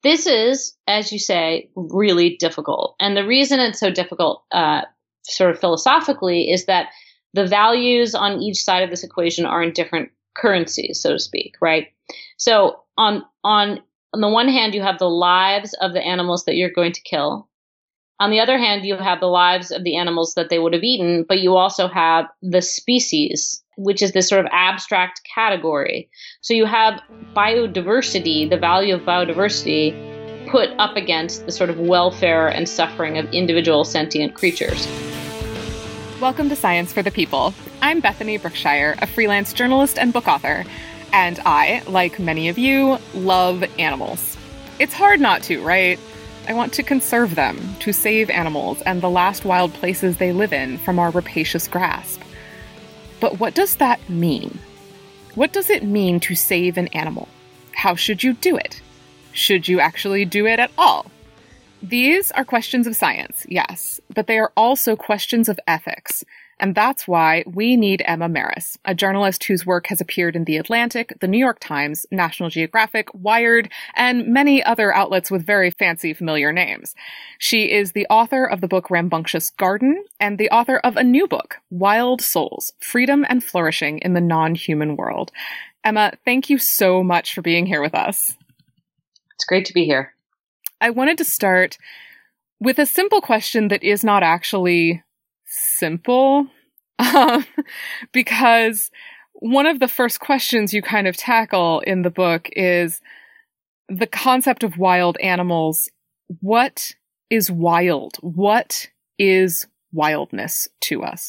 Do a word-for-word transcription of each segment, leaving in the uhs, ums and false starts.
This is, as you say, really difficult. And the reason it's so difficult, uh, sort of philosophically, is that the values on each side of this equation are in different currencies, so to speak, right? So on, on, on the one hand, you have the lives of the animals that you're going to kill. On the other hand, you have the lives of the animals that they would have eaten, but you also have the species, which is this sort of abstract category. So you have biodiversity, the value of biodiversity, put up against the sort of welfare and suffering of individual sentient creatures. Welcome to Science for the People. I'm Bethany Brookshire, a freelance journalist and book author, and I, like many of you, love animals. It's hard not to, right? I want to conserve them, to save animals and the last wild places they live in from our rapacious grasp. But what does that mean? What does it mean to save an animal? How should you do it? Should you actually do it at all? These are questions of science, yes, but they are also questions of ethics. And that's why we need Emma Marris, a journalist whose work has appeared in The Atlantic, The New York Times, National Geographic, Wired, and many other outlets with very fancy, familiar names. She is the author of the book Rambunctious Garden and the author of a new book, Wild Souls, Freedom and Flourishing in the Non-Human World. Emma, thank you so much for being here with us. It's great to be here. I wanted to start with a simple question that is not actually simple, um, because one of the first questions you kind of tackle in the book is the concept of wild animals. What is wild? What is wildness to us?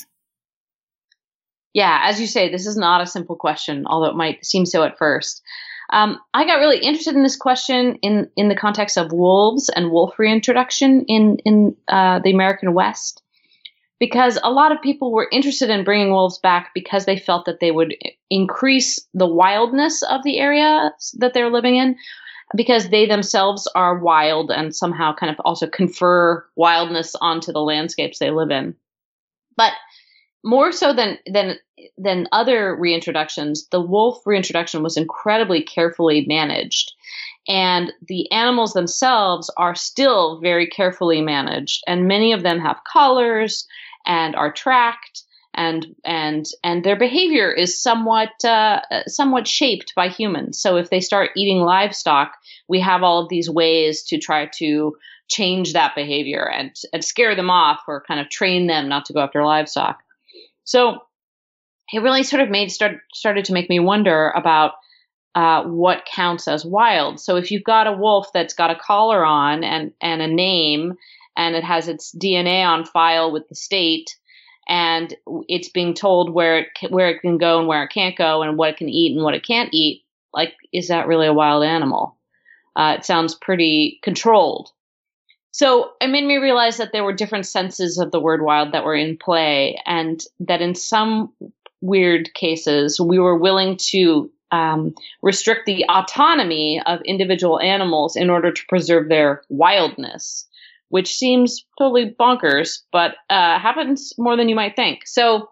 Yeah, as you say, this is not a simple question, although it might seem so at first. Um, I got really interested in this question in, in the context of wolves and wolf reintroduction in, in uh, the American West, because a lot of people were interested in bringing wolves back because they felt that they would increase the wildness of the area that they're living in, because they themselves are wild and somehow kind of also confer wildness onto the landscapes they live in. But more so than than than other reintroductions, the wolf reintroduction was incredibly carefully managed. And the animals themselves are still very carefully managed. And many of them have collars and are tracked, and and and their behavior is somewhat uh, somewhat shaped by humans. So if they start eating livestock, we have all of these ways to try to change that behavior and, and scare them off, or kind of train them not to go after livestock. So it really sort of made start, started to make me wonder about uh, what counts as wild. So if you've got a wolf that's got a collar on and, and a name, and it has its D N A on file with the state, and it's being told where it can, where it can go and where it can't go, and what it can eat and what it can't eat, like, is that really a wild animal? Uh, it sounds pretty controlled. So it made me realize that there were different senses of the word wild that were in play, and that in some weird cases, we were willing to um, restrict the autonomy of individual animals in order to preserve their wildness, which seems totally bonkers, but uh, happens more than you might think. So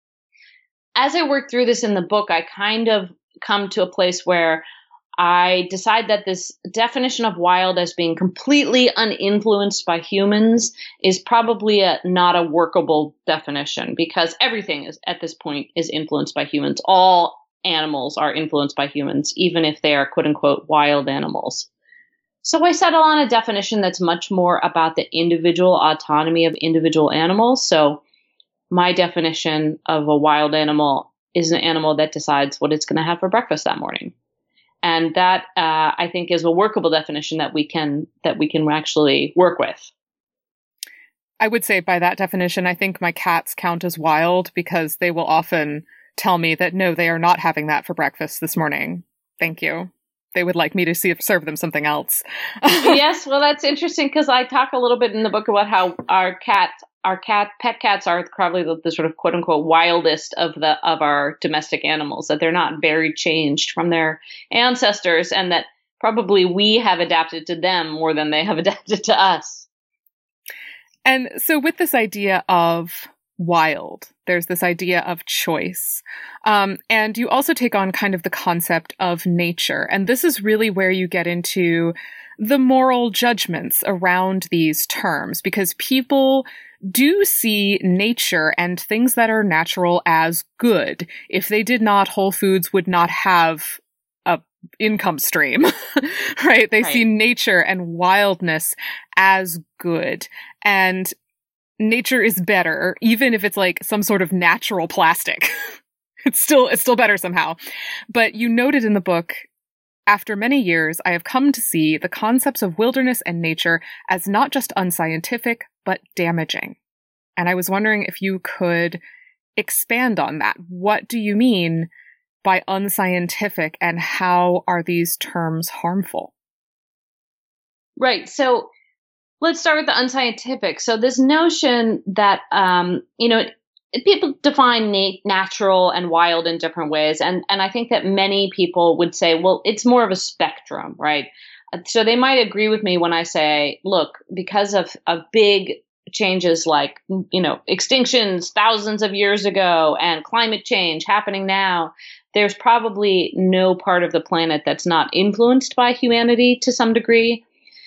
as I worked through this in the book, I kind of come to a place where I decide that this definition of wild as being completely uninfluenced by humans is probably a, not a workable definition, because everything is at this point is influenced by humans. All animals are influenced by humans, even if they are quote unquote wild animals. So I settle on a definition that's much more about the individual autonomy of individual animals. So my definition of a wild animal is an animal that decides what it's going to have for breakfast that morning. And that, uh, I think, is a workable definition that we can that we can actually work with. I would say by that definition, I think my cats count as wild, because they will often tell me that, no, they are not having that for breakfast this morning. Thank you. They would like me to see if, serve them something else. Yes, well, that's interesting, because I talk a little bit in the book about how our cat, our cat, pet cats are probably the, the sort of quote unquote wildest of the of our domestic animals. That they're not very changed from their ancestors, and that probably we have adapted to them more than they have adapted to us. And so, with this idea of wild, there's this idea of choice. Um, and you also take on kind of the concept of nature. And this is really where you get into the moral judgments around these terms, because people do see nature and things that are natural as good. If they did not, Whole Foods would not have a income stream, right? They Right. see nature and wildness as good. And nature is better, even if it's like some sort of natural plastic. It's still, it's still better somehow. But you noted in the book, after many years, I have come to see the concepts of wilderness and nature as not just unscientific, but damaging. And I was wondering if you could expand on that. What do you mean by unscientific, and how are these terms harmful? Right. So let's start with the unscientific. So this notion that, um, you know, people define nat- natural and wild in different ways. And, and I think that many people would say, well, it's more of a spectrum, right? So they might agree with me when I say, look, because of, of big changes like, you know, extinctions thousands of years ago and climate change happening now, there's probably no part of the planet that's not influenced by humanity to some degree.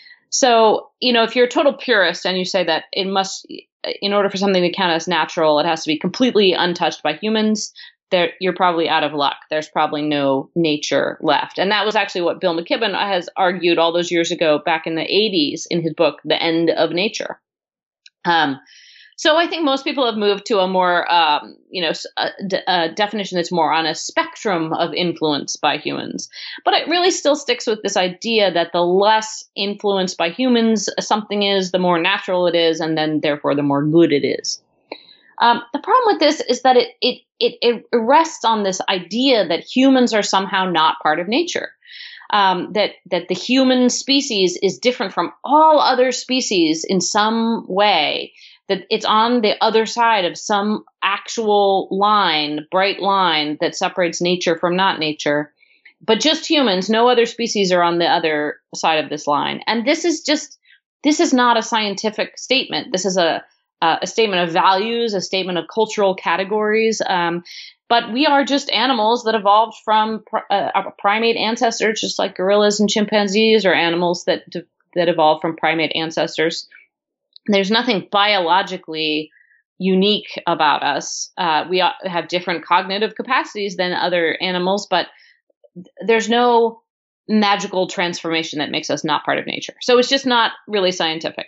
So, you know, if you're a total purist and you say that it must, in order for something to count as natural, it has to be completely untouched by humans, there, you're probably out of luck. There's probably no nature left. And that was actually what Bill McKibben has argued all those years ago, back in the eighties, in his book, The End of Nature. Um, so I think most people have moved to a more, um, you know, a, a definition that's more on a spectrum of influence by humans. But it really still sticks with this idea that the less influenced by humans something is, the more natural it is, and then therefore the more good it is. Um, the problem with this is that it, it it it rests on this idea that humans are somehow not part of nature. Um, that that the human species is different from all other species in some way, that it's on the other side of some actual line, bright line that separates nature from not nature. But just humans, no other species are on the other side of this line. And this is just, this is not a scientific statement. This is a, a statement of values, a statement of cultural categories. Um, But we are just animals that evolved from uh, primate ancestors, just like gorillas and chimpanzees are animals that that evolved from primate ancestors. There's nothing biologically unique about us. Uh, we have different cognitive capacities than other animals, but there's no magical transformation that makes us not part of nature. So it's just not really scientific.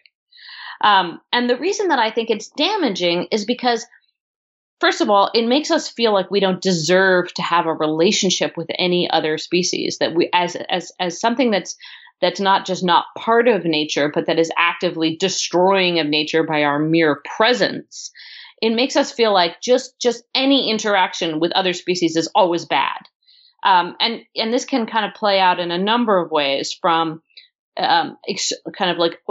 Um, and the reason that I think it's damaging is because, first of all, it makes us feel like we don't deserve to have a relationship with any other species, that we, as as as something that's that's not just not part of nature, but that is actively destroying of nature by our mere presence. It makes us feel like just just any interaction with other species is always bad, um, and and this can kind of play out in a number of ways, from Um, ex- kind of like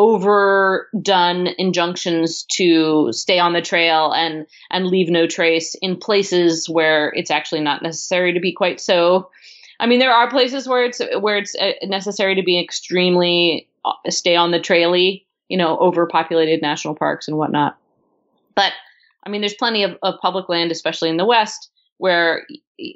overdone injunctions to stay on the trail and and leave no trace in places where it's actually not necessary to be quite so. I mean, there are places where it's where it's necessary to be extremely stay on the traily, you know, overpopulated national parks and whatnot. But I mean, there's plenty of, of public land, especially in the West, where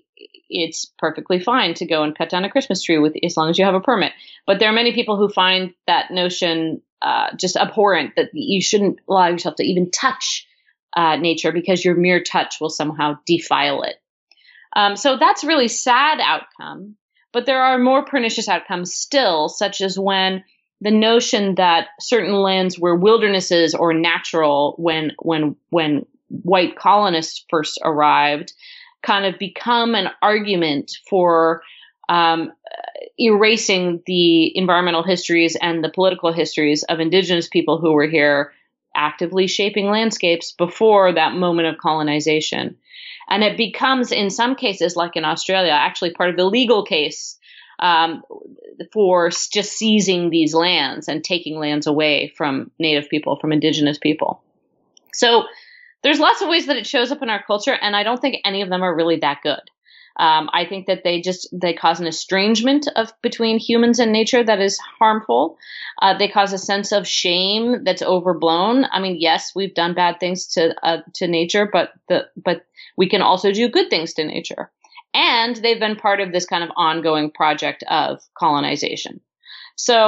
it's perfectly fine to go and cut down a Christmas tree with, as long as you have a permit. But there are many people who find that notion uh, just abhorrent, that you shouldn't allow yourself to even touch uh, nature because your mere touch will somehow defile it. Um, so that's a really sad outcome. But there are more pernicious outcomes still, such as when the notion that certain lands were wildernesses or natural when when when white colonists first arrived kind of become an argument for um, erasing the environmental histories and the political histories of indigenous people who were here actively shaping landscapes before that moment of colonization. And it becomes, in some cases, like in Australia, actually part of the legal case um, for just seizing these lands and taking lands away from native people, from indigenous people. So there's lots of ways that it shows up in our culture, and I don't think any of them are really that good. Um, I think that they just, they cause an estrangement of between humans and nature that is harmful. Uh, they cause a sense of shame that's overblown. I mean, yes, we've done bad things to uh, to nature, but the but we can also do good things to nature. And they've been part of this kind of ongoing project of colonization. So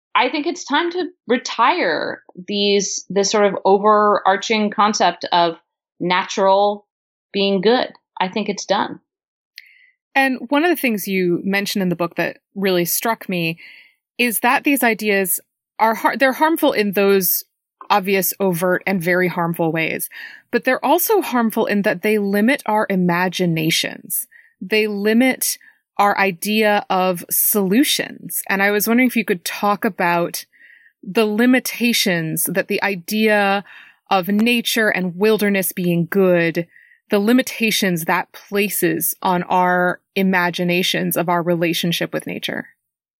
I think it's time to retire these this sort of overarching concept of natural being good. I think it's done. And one of the things you mentioned in the book that really struck me is that these ideas are har- they're harmful in those obvious, overt, and very harmful ways. But they're also harmful in that they limit our imaginations. They limit our idea of solutions. And I was wondering if you could talk about the limitations that the idea of nature and wilderness being good, the limitations that places on our imaginations of our relationship with nature.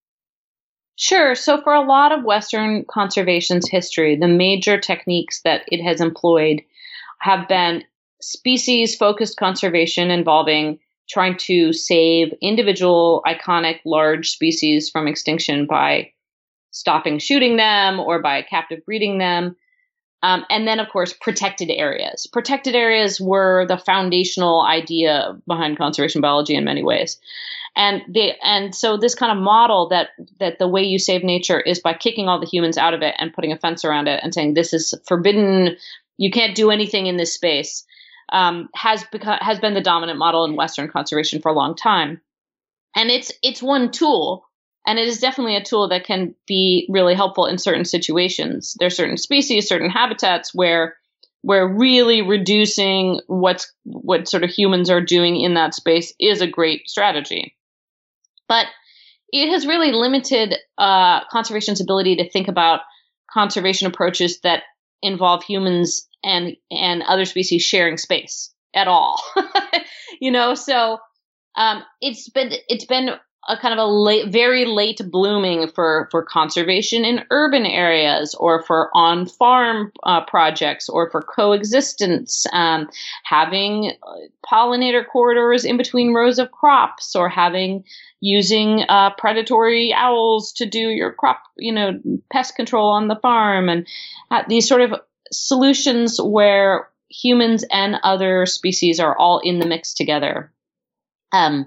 Sure. So for a lot of Western conservation's history, the major techniques that it has employed have been species-focused conservation involving trying to save individual, iconic, large species from extinction by stopping shooting them or by captive breeding them. Um, and then, of course, protected areas. Protected areas were the foundational idea behind conservation biology in many ways. And they, and so this kind of model that that the way you save nature is by kicking all the humans out of it and putting a fence around it and saying this is forbidden, you can't do anything in this space, um, has become has been the dominant model in Western conservation for a long time. And it's it's one tool. And it is definitely a tool that can be really helpful in certain situations. There are certain species, certain habitats where where really reducing what's what sort of humans are doing in that space is a great strategy. But it has really limited uh, conservation's ability to think about conservation approaches that involve humans and and other species sharing space at all. You know, so um, it's been it's been a kind of a late, very late blooming for, for conservation in urban areas or for on-farm uh, projects or for coexistence, um, having pollinator corridors in between rows of crops or having using uh, predatory owls to do your crop, you know, pest control on the farm, and uh, these sort of solutions where humans and other species are all in the mix together. Um,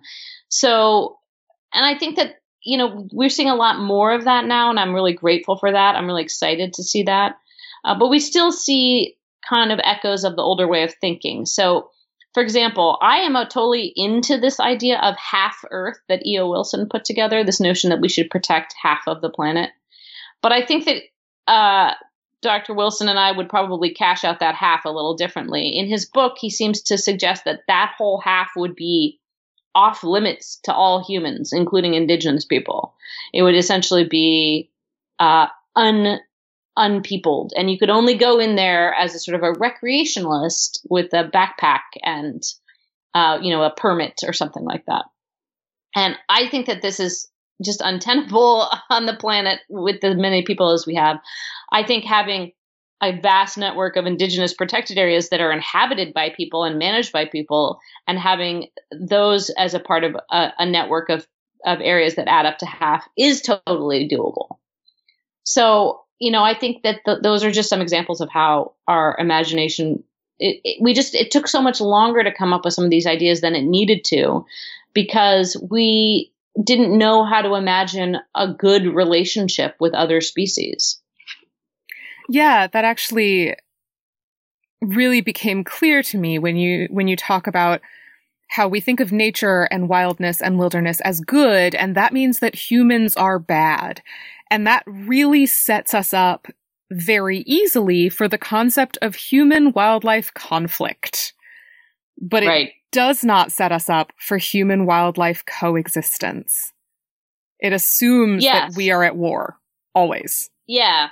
so And I think that, you know, we're seeing a lot more of that now, and I'm really grateful for that. I'm really excited to see that. Uh, but we still see kind of echoes of the older way of thinking. So, for example, I am a totally into this idea of half Earth that E O. Wilson put together, this notion that we should protect half of the planet. But I think that uh, Doctor Wilson and I would probably cash out that half a little differently. In his book, he seems to suggest that that whole half would be off limits to all humans, including indigenous people. It would essentially be uh, un unpeopled, and you could only go in there as a sort of a recreationalist with a backpack and uh, you know, a permit or something like that. And I think that this is just untenable on the planet with as many people as we have. I think having a vast network of indigenous protected areas that are inhabited by people and managed by people, and having those as a part of a, a network of, of areas that add up to half is totally doable. So, you know, I think that th- those are just some examples of how our imagination, it, it, we just, it took so much longer to come up with some of these ideas than it needed to, because we didn't know how to imagine a good relationship with other species. Yeah, that actually really became clear to me when you when you talk about how we think of nature and wildness and wilderness as good, and that means that humans are bad. And that really sets us up very easily for the concept of human-wildlife conflict. But it right. does not set us up for human-wildlife coexistence. It assumes yes. that we are at war, always. Yeah.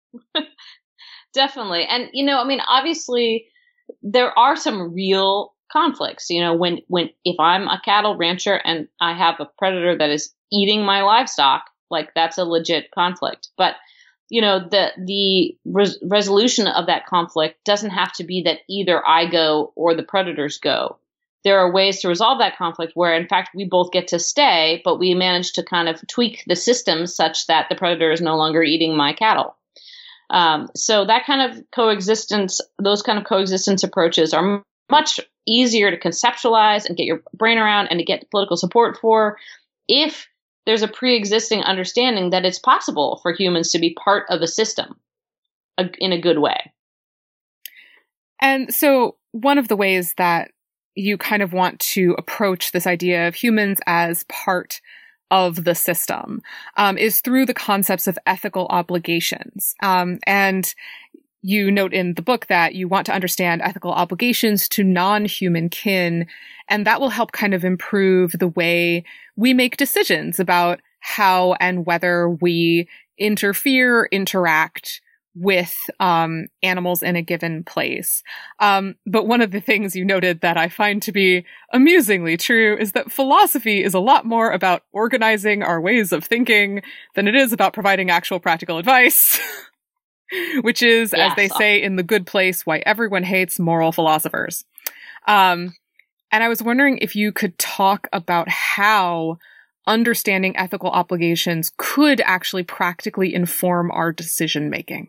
Definitely. And, you know, I mean, obviously there are some real conflicts, you know, when, when, if I'm a cattle rancher and I have a predator that is eating my livestock, like that's a legit conflict. But, you know, the, the res- resolution of that conflict doesn't have to be that either I go or the predators go. There are ways to resolve that conflict where, in fact, we both get to stay, but we manage to kind of tweak the system such that the predator is no longer eating my cattle. Um, so that kind of coexistence, those kind of coexistence approaches are much easier to conceptualize and get your brain around and to get political support for if there's a pre-existing understanding that it's possible for humans to be part of a system a, in a good way. And so one of the ways that you kind of want to approach this idea of humans as part of the system um, is through the concepts of ethical obligations. Um, and you note in the book that you want to understand ethical obligations to non-human kin, and that will help kind of improve the way we make decisions about how and whether we interfere, interact with um, animals in a given place. Um, but one of the things you noted that I find to be amusingly true is that philosophy is a lot more about organizing our ways of thinking than it is about providing actual practical advice, which is, yes, as they say in The Good Place, why everyone hates moral philosophers. Um, and I was wondering if you could talk about how understanding ethical obligations could actually practically inform our decision-making.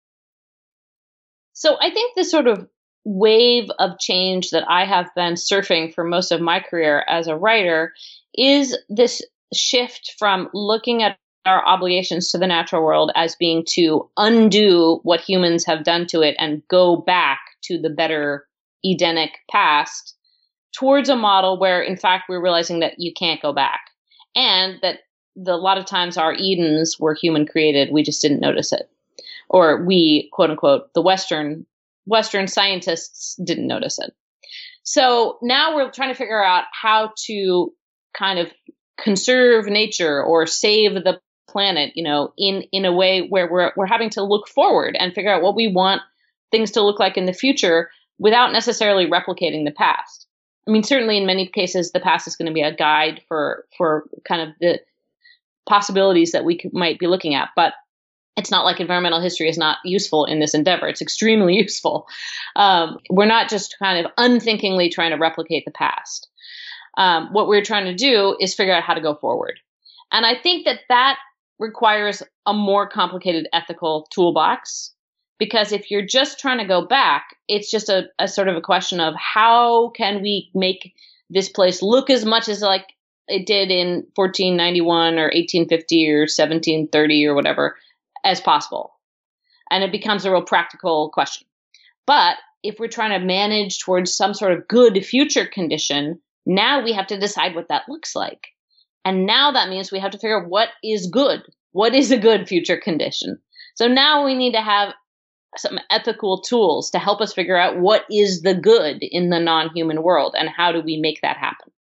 So I think the sort of wave of change that I have been surfing for most of my career as a writer is this shift from looking at our obligations to the natural world as being to undo what humans have done to it and go back to the better Edenic past towards a model where, in fact, we're realizing that you can't go back, and that the, a lot of times our Edens were human created. We just didn't notice it. Or we, quote unquote, the Western Western scientists didn't notice it. So now we're trying to figure out how to kind of conserve nature or save the planet, you know, in, in a way where we're we're having to look forward and figure out what we want things to look like in the future without necessarily replicating the past. I mean, certainly in many cases, the past is going to be a guide for for kind of the possibilities that we could, might be looking at, but it's not like environmental history is not useful in this endeavor. It's extremely useful. Um, we're not just kind of unthinkingly trying to replicate the past. Um, what we're trying to do is figure out how to go forward. And I think that that requires a more complicated ethical toolbox, because if you're just trying to go back, it's just a, a sort of a question of how can we make this place look as much as like it did in fourteen ninety-one or eighteen fifty or seventeen thirty or whatever as possible. And it becomes a real practical question. But if we're trying to manage towards some sort of good future condition, now we have to decide what that looks like. And now that means we have to figure out what is good. What is a good future condition? So now we need to have some ethical tools to help us figure out what is the good in the non-human world and how do we make that happen.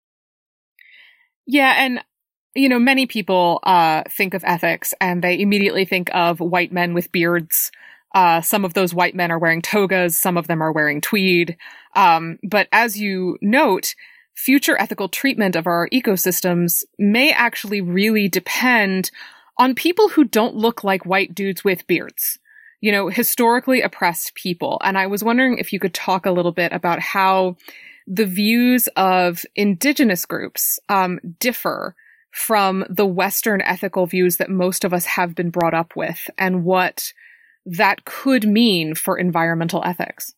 Yeah, and you know, many people uh, think of ethics and they immediately think of white men with beards. Uh, some of those white men are wearing togas. Some of them are wearing tweed. Um, but as you note, future ethical treatment of our ecosystems may actually really depend on people who don't look like white dudes with beards. You know, historically oppressed people. And I was wondering if you could talk a little bit about how the views of indigenous groups um, differ from the Western ethical views that most of us have been brought up with, and what that could mean for environmental ethics.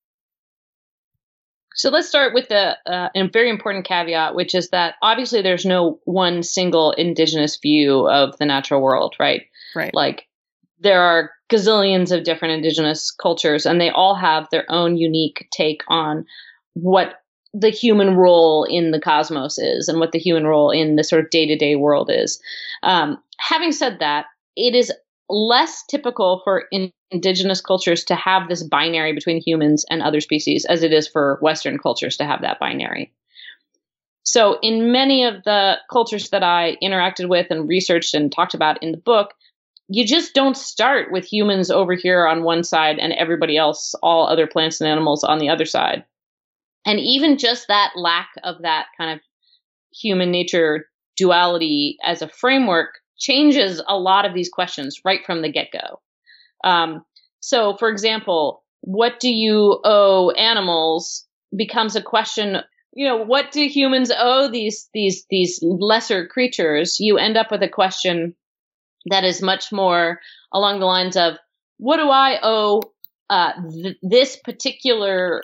So let's start with the uh, a very important caveat, which is that obviously there's no one single indigenous view of the natural world, right? Right. Like there are gazillions of different indigenous cultures, and they all have their own unique take on what the human role in the cosmos is and what the human role in the sort of day-to-day world is. Um, having said that, it is less typical for in- indigenous cultures to have this binary between humans and other species as it is for Western cultures to have that binary. So in many of the cultures that I interacted with and researched and talked about in the book, you just don't start with humans over here on one side and everybody else, all other plants and animals on the other side. And even just that lack of that kind of human nature duality as a framework changes a lot of these questions right from the get-go. Um, so, for example, what do you owe animals becomes a question, you know, what do humans owe these these these lesser creatures? You end up with a question that is much more along the lines of, what do I owe uh, th- this particular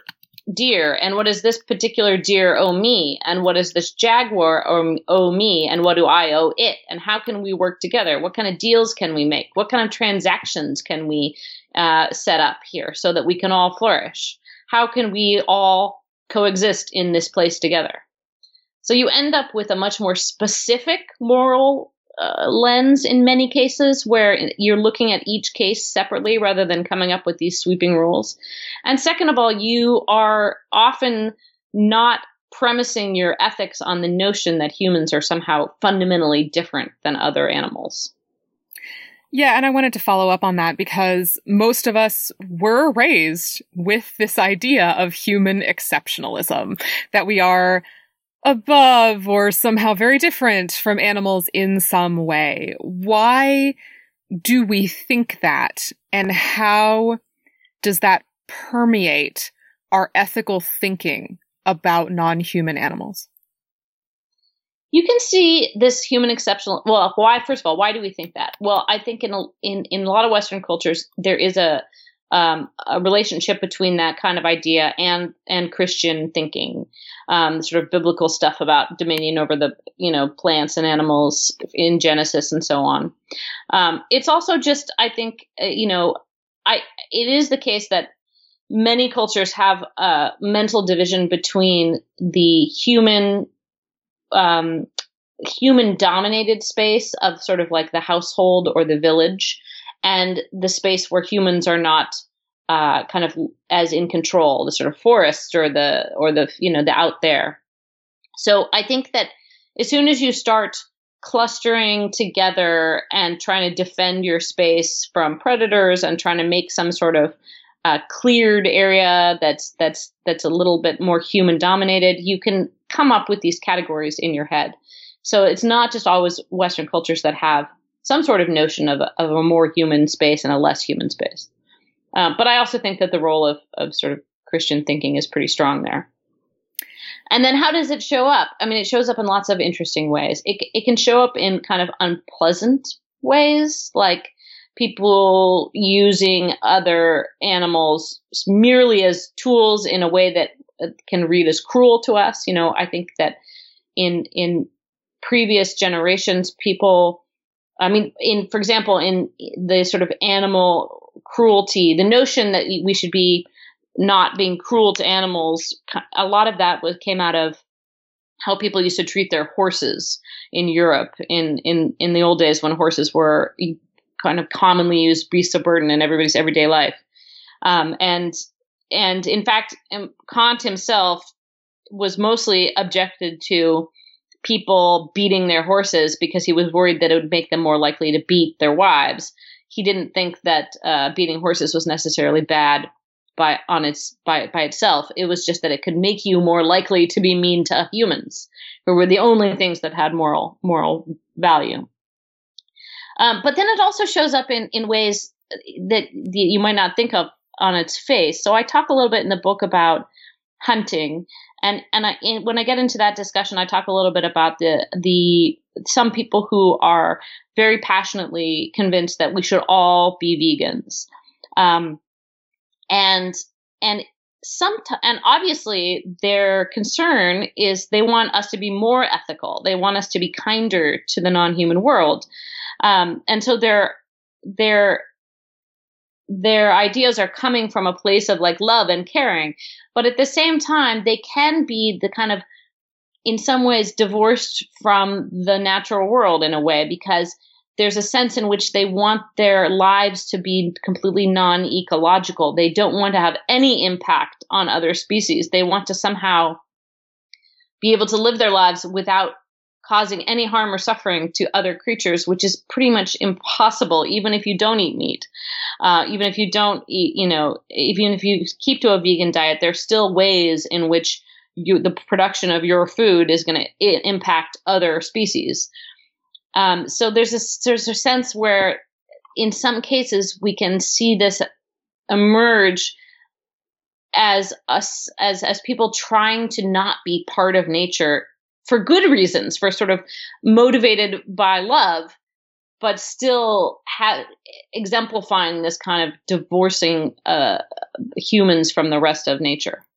deer, and what does this particular deer owe me, and what does this jaguar owe, owe me, and what do I owe it, and how can we work together? What kind of deals can we make? What kind of transactions can we uh, set up here so that we can all flourish? How can we all coexist in this place together? So you end up with a much more specific moral uh, lens in many cases, where you're looking at each case separately rather than coming up with these sweeping rules. And second of all, you are often not premising your ethics on the notion that humans are somehow fundamentally different than other animals. Yeah, and I wanted to follow up on that because most of us were raised with this idea of human exceptionalism, that we are above or somehow very different from animals in some way. Why do we think that? And how does that permeate our ethical thinking about non-human animals? You can see this human exceptional. Well, why? First of all, why do we think that? Well, I think in a, in in a lot of Western cultures there is a um, a relationship between that kind of idea and and Christian thinking, um, sort of biblical stuff about dominion over the you know plants and animals in Genesis and so on. Um, it's also just I think uh, you know I it is the case that many cultures have a mental division between the human um, human dominated space of sort of like the household or the village, and the space where humans are not uh, kind of as in control, the sort of forest or the or the you know the out there. So I think that as soon as you start clustering together and trying to defend your space from predators and trying to make some sort of uh, cleared area that's that's that's a little bit more human dominated, you can come up with these categories in your head. So it's not just always Western cultures that have some sort of notion of a, of a more human space and a less human space. Um, but I also think that the role of, of sort of Christian thinking is pretty strong there. And then how does it show up? I mean, it shows up in lots of interesting ways. It, it can show up in kind of unpleasant ways, like people using other animals merely as tools in a way that can read as cruel to us. You know, I think that in in previous generations, people, I mean, in for example, in the sort of animal cruelty, the notion that we should be not being cruel to animals, a lot of that was came out of how people used to treat their horses in Europe in in in the old days when horses were kind of commonly used beasts of burden in everybody's everyday life. Um, and and in fact, Kant himself was mostly objected to people beating their horses because he was worried that it would make them more likely to beat their wives. He didn't think that uh, beating horses was necessarily bad by on its by by itself. It was just that it could make you more likely to be mean to humans, who were the only things that had moral moral value. Um, but then it also shows up in in ways that you might not think of on its face. So I talk a little bit in the book about hunting, and and I, in, when I get into that discussion, I talk a little bit about the the some people who are very passionately convinced that we should all be vegans, um, and and some and obviously their concern is they want us to be more ethical. They want us to be kinder to the non-human world, um, and so their their their ideas are coming from a place of like love and caring, but at the same time, they can be the kind of, in some ways, divorced from the natural world in a way, because there's a sense in which they want their lives to be completely non-ecological. They don't want to have any impact on other species. They want to somehow be able to live their lives without causing any harm or suffering to other creatures, which is pretty much impossible, even if you don't eat meat. Uh, even if you don't eat, you know, even if you keep to a vegan diet, there's still ways in which you, the production of your food is going to impact other species. Um, so there's a, there's a sense where in some cases we can see this emerge as us, as, as people trying to not be part of nature for good reasons, for sort of motivated by love, but still ha- exemplifying this kind of divorcing uh, humans from the rest of nature.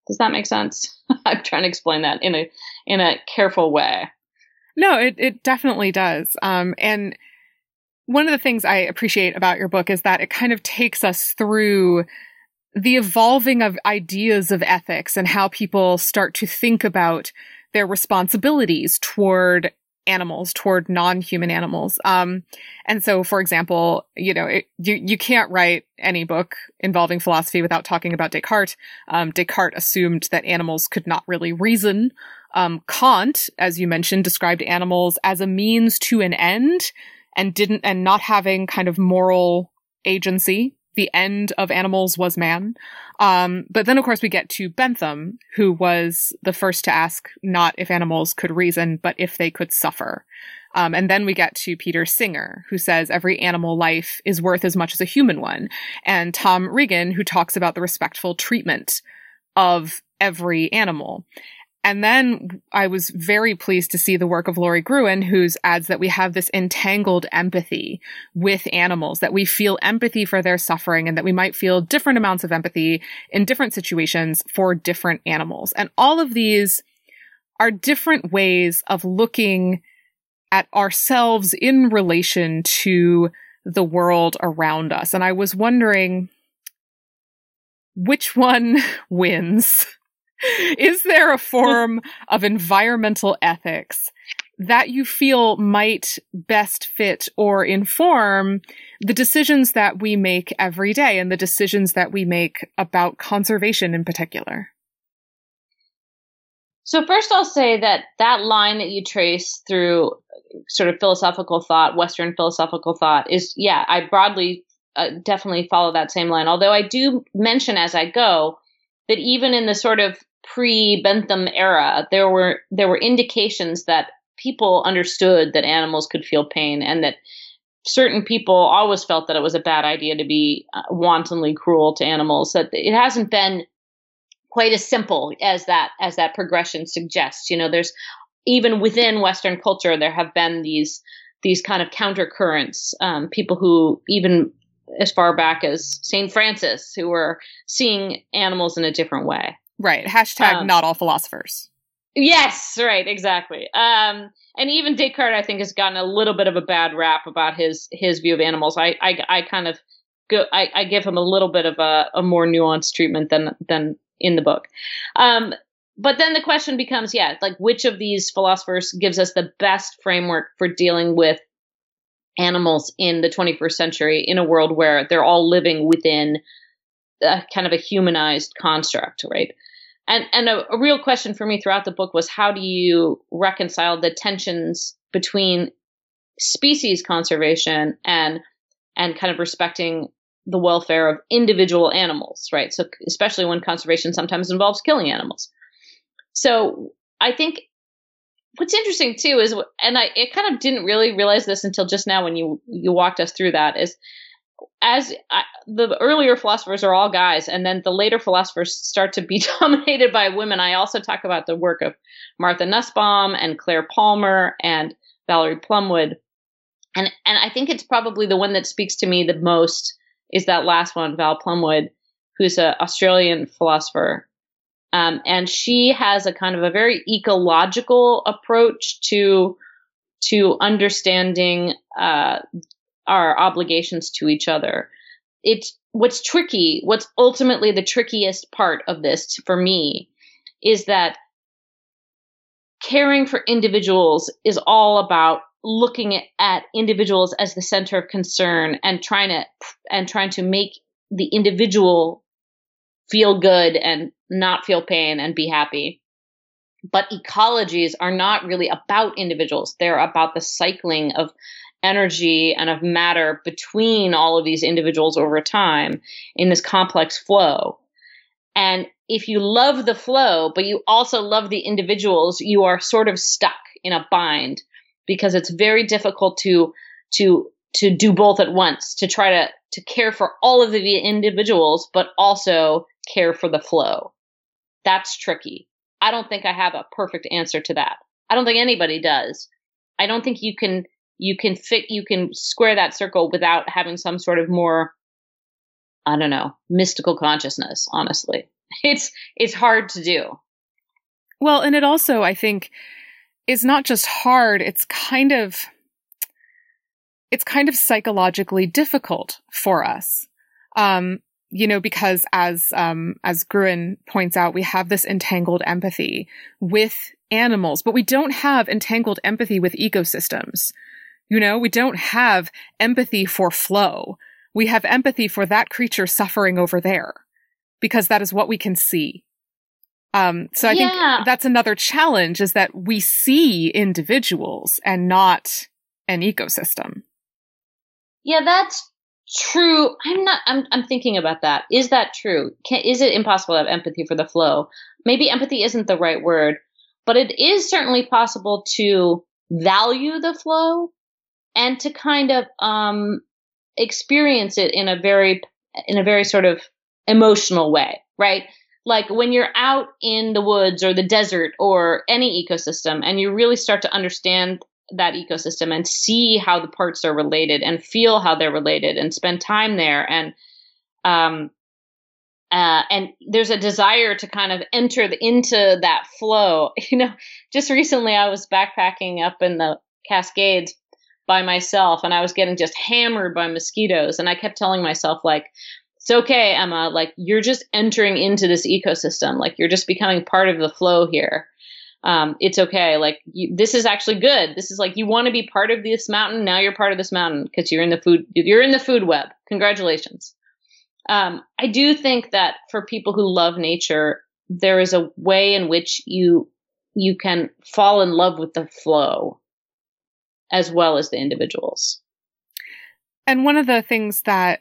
Does that make sense? I'm trying to explain that in a in a careful way. No, it, it definitely does. Um, and one of the things I appreciate about your book is that it kind of takes us through the evolving of ideas of ethics and how people start to think about their responsibilities toward animals, toward non-human animals. Um, and so, for example, you know, it, you, you can't write any book involving philosophy without talking about Descartes. Um, Descartes assumed that animals could not really reason. Um, Kant, as you mentioned, described animals as a means to an end and didn't, and not having kind of moral agency. The end of animals was man. Um, but then, of course, we get to Bentham, who was the first to ask not if animals could reason, but if they could suffer. Um, and then we get to Peter Singer, who says every animal life is worth as much as a human one. And Tom Regan, who talks about the respectful treatment of every animal. And then I was very pleased to see the work of Laurie Gruen, who adds that we have this entangled empathy with animals, that we feel empathy for their suffering and that we might feel different amounts of empathy in different situations for different animals. And all of these are different ways of looking at ourselves in relation to the world around us. And I was wondering, which one wins? Is there a form of environmental ethics that you feel might best fit or inform the decisions that we make every day and the decisions that we make about conservation in particular? So first I'll say that that line that you trace through sort of philosophical thought, Western philosophical thought is, yeah, I broadly uh, definitely follow that same line. Although I do mention as I go that even in the sort of pre-Bentham era, there were there were indications that people understood that animals could feel pain, and that certain people always felt that it was a bad idea to be uh, wantonly cruel to animals. That it hasn't been quite as simple as that as that progression suggests. You know, there's even within Western culture there have been these these kind of countercurrents. Um, people who even as far back as Saint Francis, who were seeing animals in a different way. Right. Hashtag um, not all philosophers. Yes, right. Exactly. Um, and even Descartes, I think, has gotten a little bit of a bad rap about his his view of animals. I I, I kind of go. I, I give him a little bit of a, a more nuanced treatment than than in the book. Um, but then the question becomes, yeah, like which of these philosophers gives us the best framework for dealing with animals in the twenty-first century in a world where they're all living within a kind of a humanized construct, right? And and a, a real question for me throughout the book was, how do you reconcile the tensions between species conservation and and kind of respecting the welfare of individual animals, right? So especially when conservation sometimes involves killing animals. So I think what's interesting too is, and I it kind of didn't really realize this until just now when you you walked us through that, is as I, the earlier philosophers are all guys, and then the later philosophers start to be dominated by women. I also talk about the work of Martha Nussbaum and Claire Palmer and Valerie Plumwood. And, and I think it's probably the one that speaks to me the most is that last one, Val Plumwood, who's an Australian philosopher. Um, and she has a kind of a very ecological approach to, to understanding, uh, our obligations to each other. It's what's tricky, what's ultimately the trickiest part of this for me is that caring for individuals is all about looking at, at individuals as the center of concern and trying to and trying to make the individual feel good and not feel pain and be happy. But ecologies are not really about individuals. They're about the cycling of energy and of matter between all of these individuals over time in this complex flow. And if you love the flow, but you also love the individuals, you are sort of stuck in a bind, because it's very difficult to, to, to do both at once, to try to, to care for all of the individuals, but also care for the flow. That's tricky. I don't think I have a perfect answer to that. I don't think anybody does. I don't think you can You can fit, you can square that circle without having some sort of more, I don't know, mystical consciousness, honestly. It's it's hard to do. Well, and it also, I think, is not just hard, it's kind of it's kind of psychologically difficult for us. Um, you know, because as um as Gruen points out, we have this entangled empathy with animals, but we don't have entangled empathy with ecosystems. You know, we don't have empathy for flow. We have empathy for that creature suffering over there, because that is what we can see. Um, so I yeah. think that's another challenge, is that we see individuals and not an ecosystem. Yeah, that's true. I'm not, I'm, I'm thinking about that. Is that true? Can, is it impossible to have empathy for the flow? Maybe empathy isn't the right word, but it is certainly possible to value the flow and to kind of, um, experience it in a very, in a very sort of emotional way, right? Like when you're out in the woods or the desert or any ecosystem, and you really start to understand that ecosystem and see how the parts are related and feel how they're related and spend time there. And, um, uh, and there's a desire to kind of enter the, into that flow. You know, just recently I was backpacking up in the Cascades by myself, and I was getting just hammered by mosquitoes. And I kept telling myself, like, it's okay, Emma, like you're just entering into this ecosystem. Like you're just becoming part of the flow here. Um, it's okay. Like you, this is actually good. This is like, you want to be part of this mountain. Now you're part of this mountain because you're in the food, you're in the food web. Congratulations. Um, I do think that for people who love nature, there is a way in which you, you can fall in love with the flow as well as the individuals. And one of the things that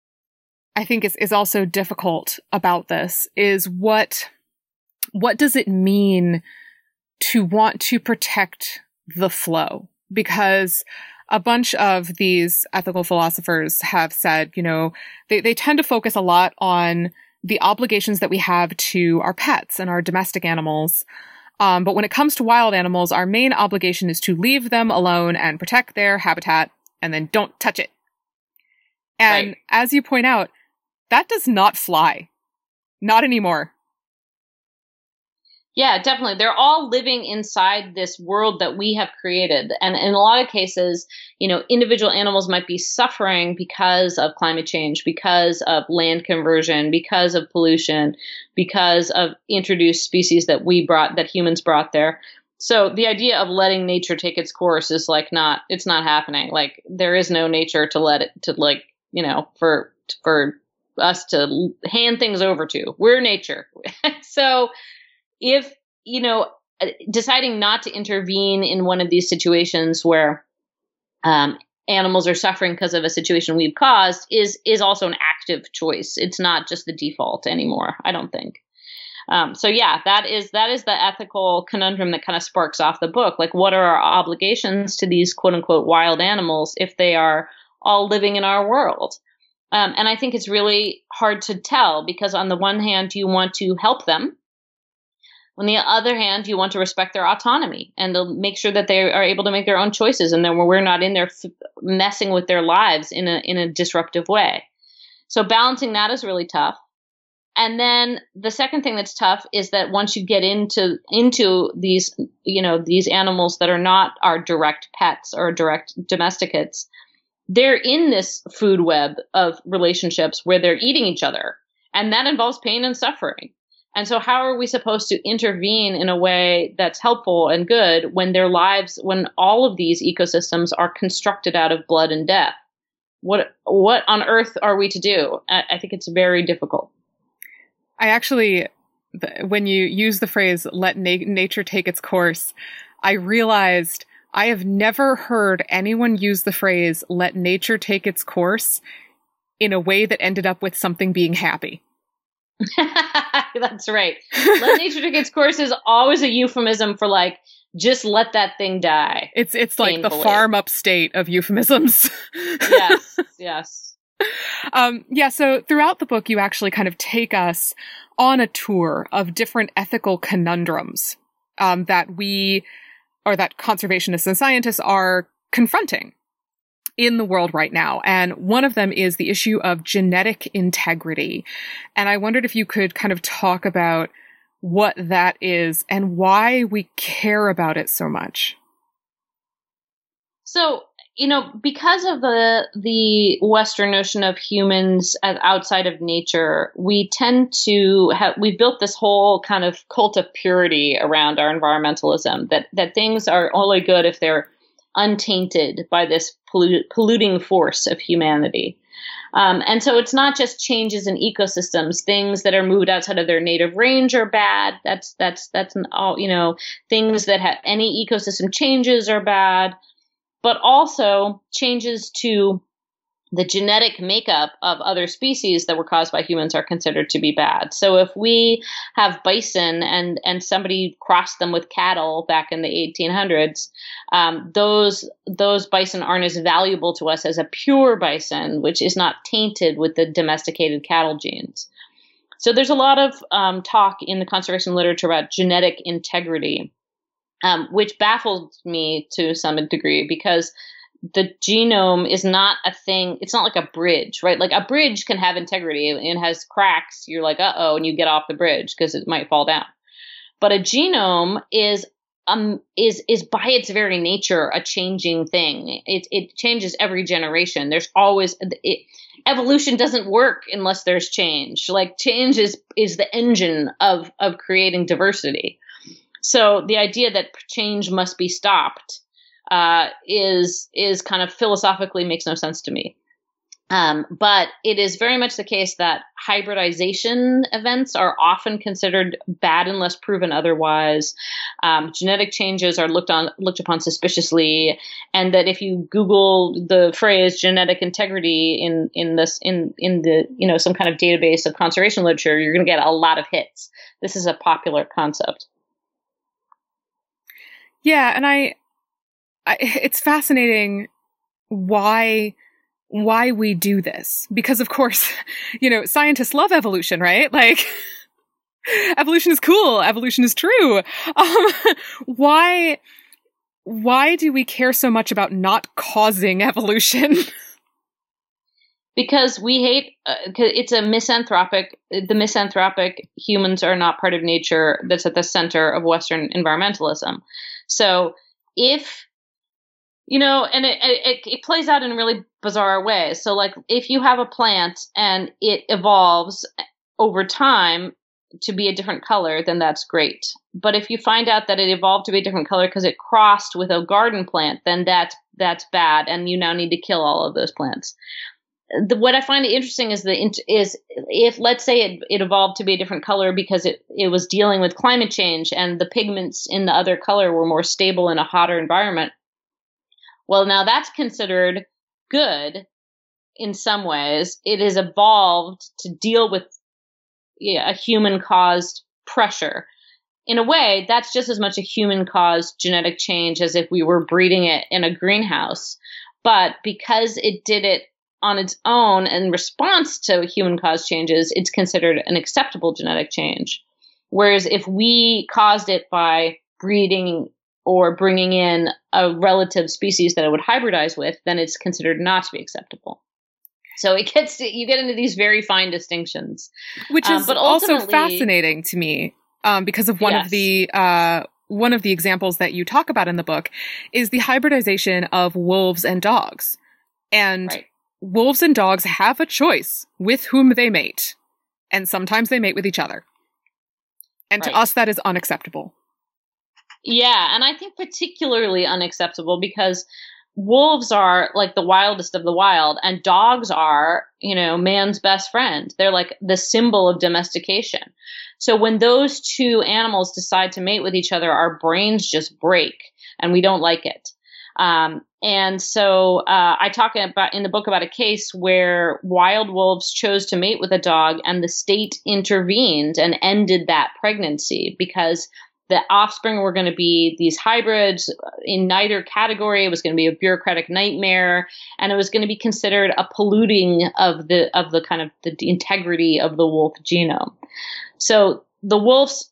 I think is, is also difficult about this is what, what does it mean to want to protect the flow? Because a bunch of these ethical philosophers have said, you know, they, they tend to focus a lot on the obligations that we have to our pets and our domestic animals. Um, but when it comes to wild animals, our main obligation is to leave them alone and protect their habitat, and then don't touch it. And right. As you point out, that does not fly. Not anymore. Yeah, definitely. They're all living inside this world that we have created. And in a lot of cases, you know, individual animals might be suffering because of climate change, because of land conversion, because of pollution, because of introduced species that we brought, that humans brought there. So the idea of letting nature take its course is like not, it's not happening. Like there is no nature to let it, to like, you know, for, for us to hand things over to. We're nature. So, if, you know, deciding not to intervene in one of these situations where um, animals are suffering because of a situation we've caused is is also an active choice. It's not just the default anymore, I don't think. Um, so yeah, that is that is the ethical conundrum that kind of sparks off the book. Like, what are our obligations to these quote unquote wild animals if they are all living in our world? Um, and I think it's really hard to tell, because on the one hand, you want to help them. On the other hand, you want to respect their autonomy and to make sure that they are able to make their own choices, and then we're not in there f- messing with their lives in a in a disruptive way. So balancing that is really tough. And then the second thing that's tough is that once you get into into these, you know, these animals that are not our direct pets or direct domesticates, they're in this food web of relationships where they're eating each other, and that involves pain and suffering. And so how are we supposed to intervene in a way that's helpful and good when their lives, when all of these ecosystems are constructed out of blood and death? What what on earth are we to do? I, I think it's very difficult. I actually, when you use the phrase, let na- nature take its course, I realized I have never heard anyone use the phrase, let nature take its course, in a way that ended up with something being happy. That's right. Let nature take its course is always a euphemism for like, just let that thing die. It's it's like painfully. The farm upstate of euphemisms. Yes, yes. Um, yeah, so throughout the book, you actually kind of take us on a tour of different ethical conundrums um, that we, or that conservationists and scientists are confronting in the world right now. And one of them is the issue of genetic integrity. And I wondered if you could kind of talk about what that is and why we care about it so much. So, you know, because of the the Western notion of humans as outside of nature, we tend to have, we've built this whole kind of cult of purity around our environmentalism, that, that things are only good if they're untainted by this pollu- polluting force of humanity. Um, and so it's not just changes in ecosystems. Things that are moved outside of their native range are bad. That's, that's, that's an, all, you know, things that have any ecosystem changes are bad, but also changes to the genetic makeup of other species that were caused by humans are considered to be bad. So if we have bison and, and somebody crossed them with cattle back in the eighteen hundreds, um, those, those bison aren't as valuable to us as a pure bison, which is not tainted with the domesticated cattle genes. So there's a lot of um, talk in the conservation literature about genetic integrity, um, which baffled me to some degree, because the genome is not a thing. It's not like a bridge, right? Like a bridge can have integrity and has cracks. You're like, uh-oh, and you get off the bridge because it might fall down. But a genome is um is is by its very nature a changing thing. It it changes every generation. There's always it, evolution doesn't work unless there's change. Like change is is the engine of of creating diversity. So the idea that change must be stopped Uh, is is kind of philosophically makes no sense to me. Um, but it is very much the case that hybridization events are often considered bad unless proven otherwise. Um, genetic changes are looked on looked upon suspiciously, and that if you Google the phrase genetic integrity in in this in in the you know some kind of database of conservation literature, you're going to get a lot of hits. This is a popular concept. Yeah, and I. It's fascinating why why we do this, because of course, you know, scientists love evolution, right? Like evolution is cool, evolution is true. Um, why why do we care so much about not causing evolution? Because we hate, uh, it's a misanthropic, the misanthropic humans are not part of nature that's at the center of Western environmentalism. So if You know, and it, it it plays out in really bizarre ways. So, like, if you have a plant and it evolves over time to be a different color, then that's great. But if you find out that it evolved to be a different color because it crossed with a garden plant, then that's that's bad, and you now need to kill all of those plants. The, what I find interesting is the is if let's say it, it evolved to be a different color because it it was dealing with climate change and the pigments in the other color were more stable in a hotter environment. Well, now that's considered good in some ways. It has evolved to deal with yeah, a human-caused pressure. In a way, that's just as much a human-caused genetic change as if we were breeding it in a greenhouse. But because it did it on its own in response to human-caused changes, it's considered an acceptable genetic change. Whereas if we caused it by breeding or bringing in a relative species that it would hybridize with, then it's considered not to be acceptable. So it gets to, you get into these very fine distinctions, which is um, but also fascinating to me um, because of one yes. of the uh, one of the examples that you talk about in the book is the hybridization of wolves and dogs, and right. wolves and dogs have a choice with whom they mate, and sometimes they mate with each other, and right. to us that is unacceptable. Yeah, and I think particularly unacceptable because wolves are like the wildest of the wild, and dogs are, you know, man's best friend. They're like the symbol of domestication. So when those two animals decide to mate with each other, our brains just break, and we don't like it. Um, and so uh, I talk about in the book about a case where wild wolves chose to mate with a dog, and the state intervened and ended that pregnancy because the offspring were going to be these hybrids in neither category. It was going to be a bureaucratic nightmare, and it was going to be considered a polluting of the of the kind of the integrity of the wolf genome. So the wolf's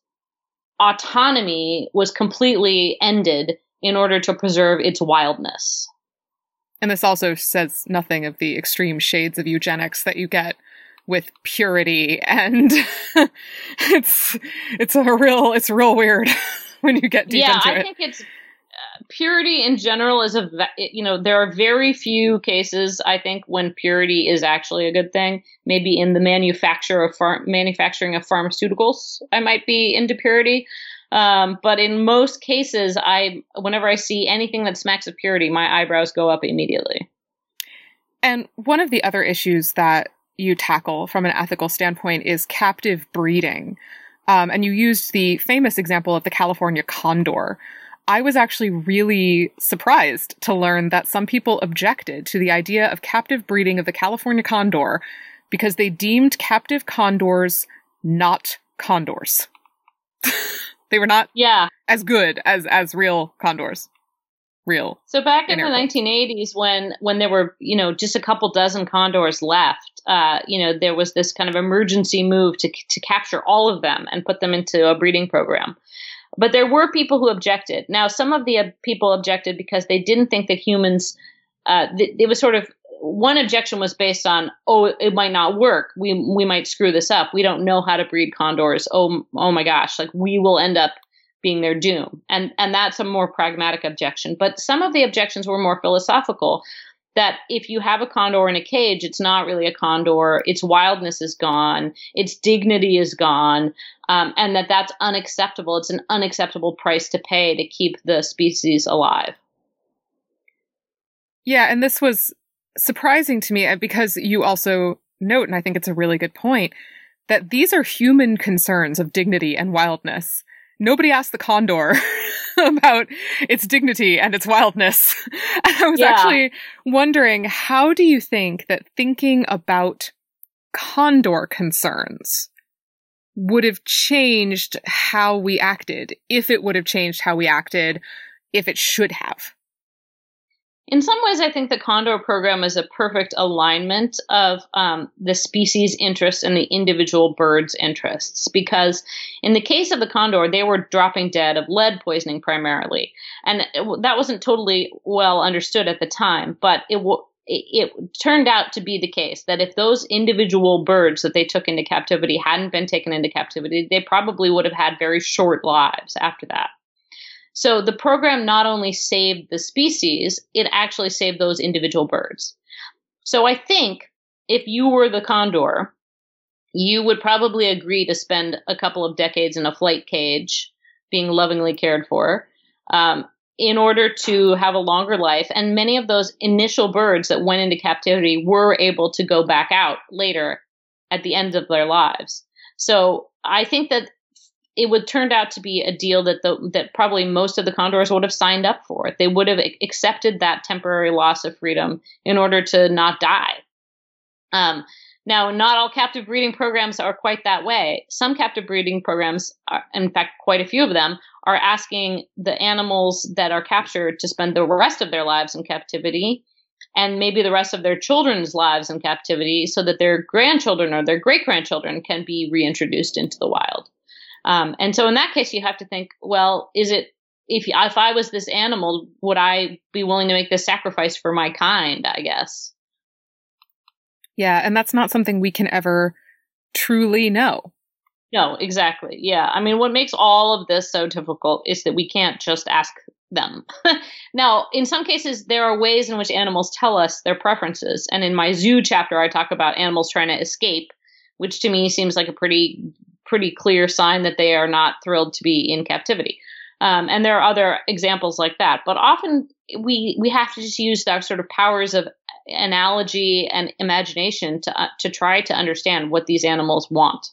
autonomy was completely ended in order to preserve its wildness. And this also says nothing of the extreme shades of eugenics that you get with purity, and it's it's a real it's real weird when you get deep yeah, into I it. Yeah, I think it's uh, purity in general is a you know there are very few cases I think when purity is actually a good thing. Maybe in the manufacture of farm manufacturing of pharmaceuticals, I might be into purity. Um, but in most cases, I whenever I see anything that smacks of purity, my eyebrows go up immediately. And one of the other issues that you tackle from an ethical standpoint is captive breeding. Um, and you used the famous example of the California condor. I was actually really surprised to learn that some people objected to the idea of captive breeding of the California condor because they deemed captive condors not condors. They were not yeah. as good as, as real condors. Real. So back in the nineteen eighties, when when there were, you know, just a couple dozen condors left, uh, you know, there was this kind of emergency move to to capture all of them and put them into a breeding program. But there were people who objected. Now, some of the uh, people objected because they didn't think that humans, uh, th- it was sort of, one objection was based on, oh, it might not work. We we might screw this up. We don't know how to breed condors. Oh, oh my gosh, like we will end up being their doom. And and that's a more pragmatic objection. But some of the objections were more philosophical, that if you have a condor in a cage, it's not really a condor. Its wildness is gone. Its dignity is gone. Um, and that that's unacceptable. It's an unacceptable price to pay to keep the species alive. Yeah, and this was surprising to me because you also note, and I think it's a really good point, that these are human concerns of dignity and wildness. Nobody asked the condor about its dignity and its wildness. And I was yeah. actually wondering, how do you think that thinking about condor concerns would have changed how we acted, if it would have changed how we acted, if it should have? In some ways, I think the Condor program is a perfect alignment of um, the species' interests and the individual bird's interests. Because in the case of the condor, they were dropping dead of lead poisoning primarily. And it, that wasn't totally well understood at the time, but it, w- it, it turned out to be the case that if those individual birds that they took into captivity hadn't been taken into captivity, they probably would have had very short lives after that. So the program not only saved the species, it actually saved those individual birds. So I think if you were the condor, you would probably agree to spend a couple of decades in a flight cage being lovingly cared for um, in order to have a longer life. And many of those initial birds that went into captivity were able to go back out later at the end of their lives. So I think that it would turned out to be a deal that the, that probably most of the condors would have signed up for. They would have accepted that temporary loss of freedom in order to not die. Um, now, not all captive breeding programs are quite that way. Some captive breeding programs, are, in fact, quite a few of them, are asking the animals that are captured to spend the rest of their lives in captivity, and maybe the rest of their children's lives in captivity, so that their grandchildren or their great-grandchildren can be reintroduced into the wild. Um, and so in that case, you have to think, well, is it, if, if I was this animal, would I be willing to make this sacrifice for my kind, I guess? Yeah, and that's not something we can ever truly know. No, exactly. Yeah. I mean, what makes all of this so difficult is that we can't just ask them. Now, in some cases, there are ways in which animals tell us their preferences. And in my zoo chapter, I talk about animals trying to escape, which to me seems like a pretty pretty clear sign that they are not thrilled to be in captivity. Um, and there are other examples like that. But often we we have to just use our sort of powers of analogy and imagination to uh, to try to understand what these animals want.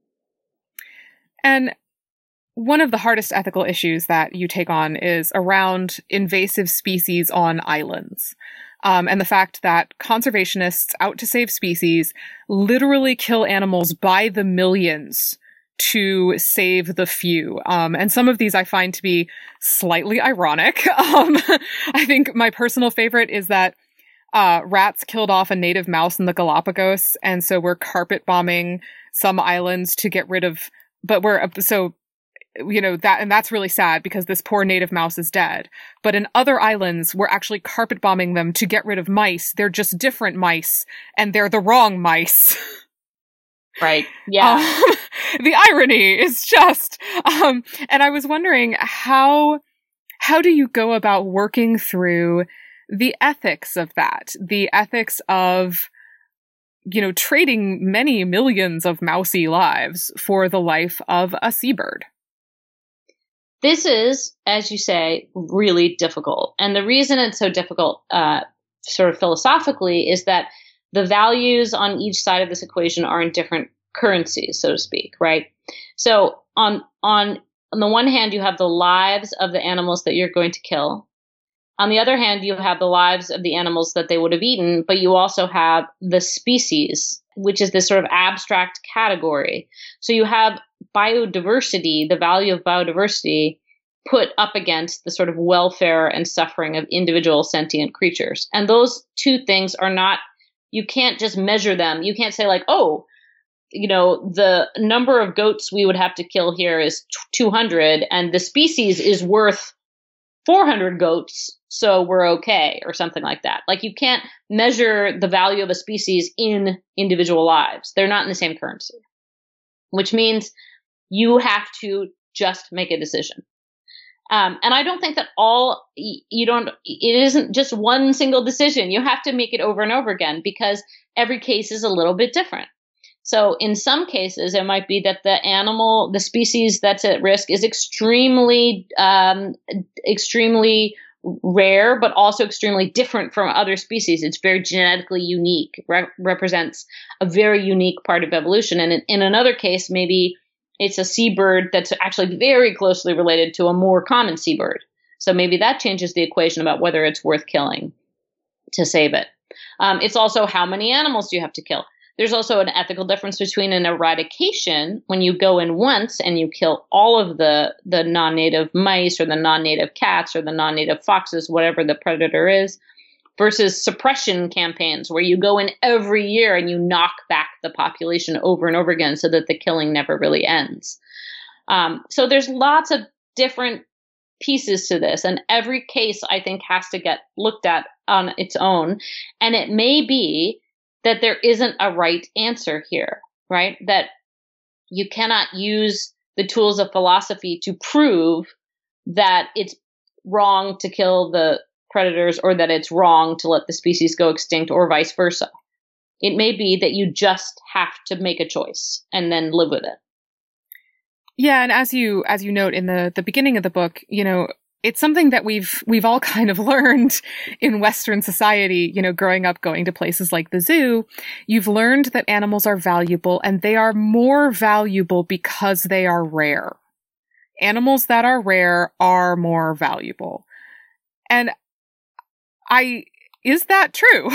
And one of the hardest ethical issues that you take on is around invasive species on islands. Um, and the fact that conservationists out to save species literally kill animals by the millions to save the few. Um, and some of these I find to be slightly ironic. Um, I think my personal favorite is that uh, rats killed off a native mouse in the Galapagos. And so we're carpet bombing some islands to get rid of, but we're, so you know, that, and that's really sad because this poor native mouse is dead. But in other islands, we're actually carpet bombing them to get rid of mice. They're just different mice, and they're the wrong mice. Right. Yeah. Um, the irony is just, um, and I was wondering how, how do you go about working through the ethics of that? The ethics of, you know, trading many millions of mousy lives for the life of a seabird. This is, as you say, really difficult. And the reason it's so difficult, uh, sort of philosophically, is that the values on each side of this equation are in different currencies, so to speak, right? So on, on, on the one hand, you have the lives of the animals that you're going to kill. On the other hand, you have the lives of the animals that they would have eaten, but you also have the species, which is this sort of abstract category. So you have biodiversity, the value of biodiversity, put up against the sort of welfare and suffering of individual sentient creatures. And those two things are not, you can't just measure them. You can't say like, oh, you know, the number of goats we would have to kill here is two hundred and the species is worth four hundred goats, so we're okay, or something like that. Like, you can't measure the value of a species in individual lives. They're not in the same currency, which means you have to just make a decision. Um, and I don't think that all, you don't, it isn't just one single decision. You have to make it over and over again because every case is a little bit different. So in some cases, it might be that the animal, the species that's at risk is extremely, um, extremely rare, but also extremely different from other species. It's very genetically unique, re- represents a very unique part of evolution. And in, in another case, maybe it's a seabird that's actually very closely related to a more common seabird. So maybe that changes the equation about whether it's worth killing to save it. Um, it's also how many animals do you have to kill? There's also an ethical difference between an eradication, when you go in once and you kill all of the, the non-native mice or the non-native cats or the non-native foxes, whatever the predator is, versus suppression campaigns where you go in every year and you knock back the population over and over again so that the killing never really ends. Um, so there's lots of different pieces to this, and every case, I think, has to get looked at on its own. And it may be that there isn't a right answer here, right? That you cannot use the tools of philosophy to prove that it's wrong to kill the predators or that it's wrong to let the species go extinct or vice versa. It may be that you just have to make a choice and then live with it. Yeah, and as you as you note in the the beginning of the book, you know, it's something that we've we've all kind of learned in Western society, you know, growing up, going to places like the zoo. You've learned that animals are valuable, and they are more valuable because they are rare. Animals that are rare are more valuable. And I, is that true?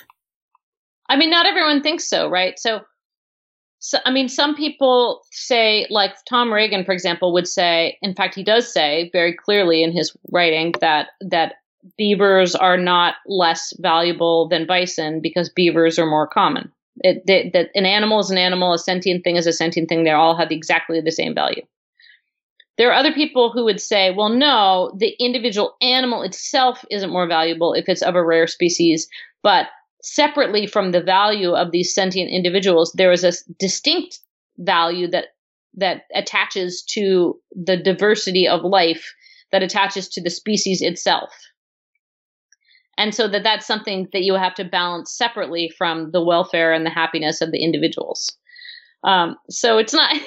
I mean, not everyone thinks so, right? So, so, I mean, some people say, like Tom Reagan, for example, would say, in fact, he does say very clearly in his writing that, that beavers are not less valuable than bison because beavers are more common. It, that, that an animal is an animal, a sentient thing is a sentient thing. They all have exactly the same value. There are other people who would say, well, no, the individual animal itself isn't more valuable if it's of a rare species, but separately from the value of these sentient individuals, there is a distinct value that that attaches to the diversity of life, that attaches to the species itself. And so that that's something that you have to balance separately from the welfare and the happiness of the individuals. Um, so it's not,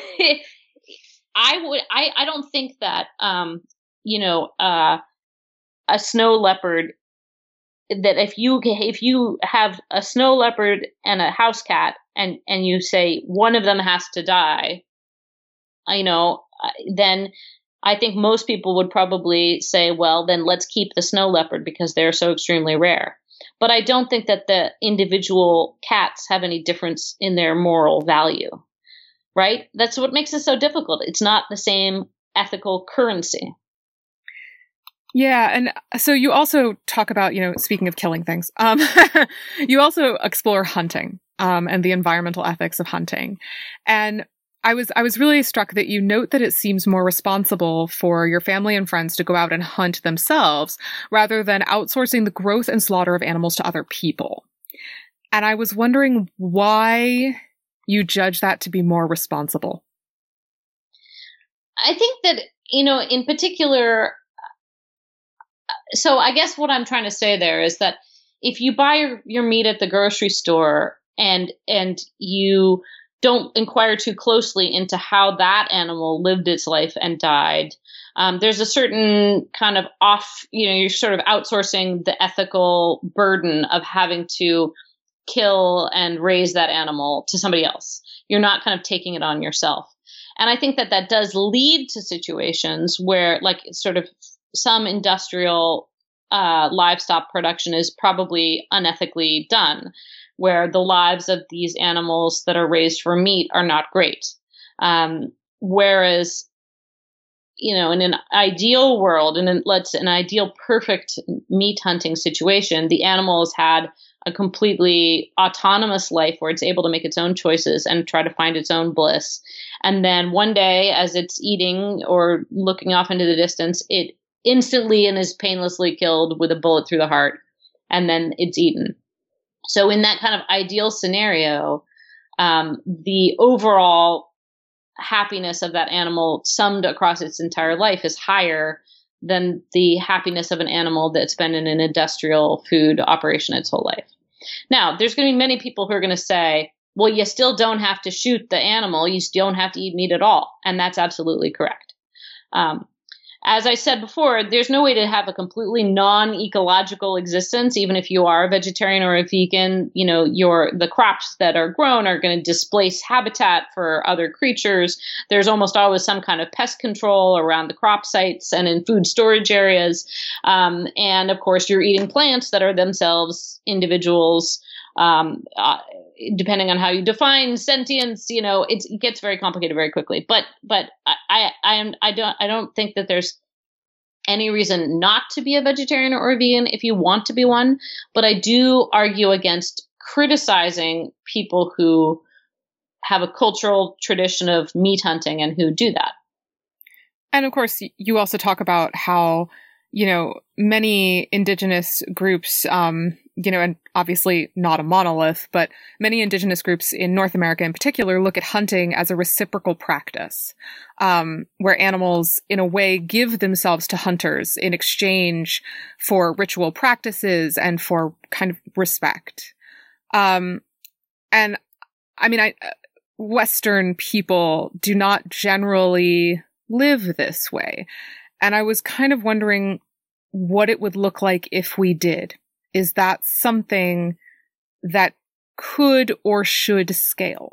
I would, I, I don't think that, um, you know, uh, a snow leopard, that if you if you have a snow leopard and a house cat and, and you say one of them has to die, you know, then I think most people would probably say, well, then let's keep the snow leopard because they're so extremely rare. But I don't think that the individual cats have any difference in their moral value, right? That's what makes it so difficult. It's not the same ethical currency. Yeah, and so you also talk about, you know, speaking of killing things, um, you also explore hunting um, and the environmental ethics of hunting. And I was I was really struck that you note that it seems more responsible for your family and friends to go out and hunt themselves rather than outsourcing the growth and slaughter of animals to other people. And I was wondering why you judge that to be more responsible. I think that, you know, in particular, so I guess what I'm trying to say there is that if you buy your, your meat at the grocery store and and you don't inquire too closely into how that animal lived its life and died, um, there's a certain kind of off, you know, you're sort of outsourcing the ethical burden of having to kill and raise that animal to somebody else. You're not kind of taking it on yourself. And I think that that does lead to situations where, like, sort of some industrial uh, livestock production is probably unethically done, where the lives of these animals that are raised for meat are not great. Um, whereas, you know, in an ideal world, in an, let's an ideal perfect meat hunting situation, the animal has had a completely autonomous life where it's able to make its own choices and try to find its own bliss. And then one day, as it's eating or looking off into the distance, it instantly and is painlessly killed with a bullet through the heart, and then it's eaten. So in that kind of ideal scenario, um, the overall happiness of that animal summed across its entire life is higher than the happiness of an animal that's been in an industrial food operation its whole life. Now, there's going to be many people who are going to say, well, you still don't have to shoot the animal. You still don't have to eat meat at all. And that's absolutely correct. Um, As I said before, there's no way to have a completely non-ecological existence, even if you are a vegetarian or a vegan. You know, your the crops that are grown are going to displace habitat for other creatures. There's almost always some kind of pest control around the crop sites and in food storage areas. Um, and of course, you're eating plants that are themselves individuals. Um, uh, depending on how you define sentience, you know, it's, it gets very complicated very quickly. But, but I, I, am, I don't, I don't think that there's any reason not to be a vegetarian or a vegan if you want to be one. But I do argue against criticizing people who have a cultural tradition of meat hunting and who do that. And of course, you also talk about how, you know, many indigenous groups, um, you know, and obviously not a monolith, but many indigenous groups in North America in particular look at hunting as a reciprocal practice, um, where animals, in a way, give themselves to hunters in exchange for ritual practices and for kind of respect. Um, and I mean, I, Western people do not generally live this way. And I was kind of wondering what it would look like if we did. Is that something that could or should scale?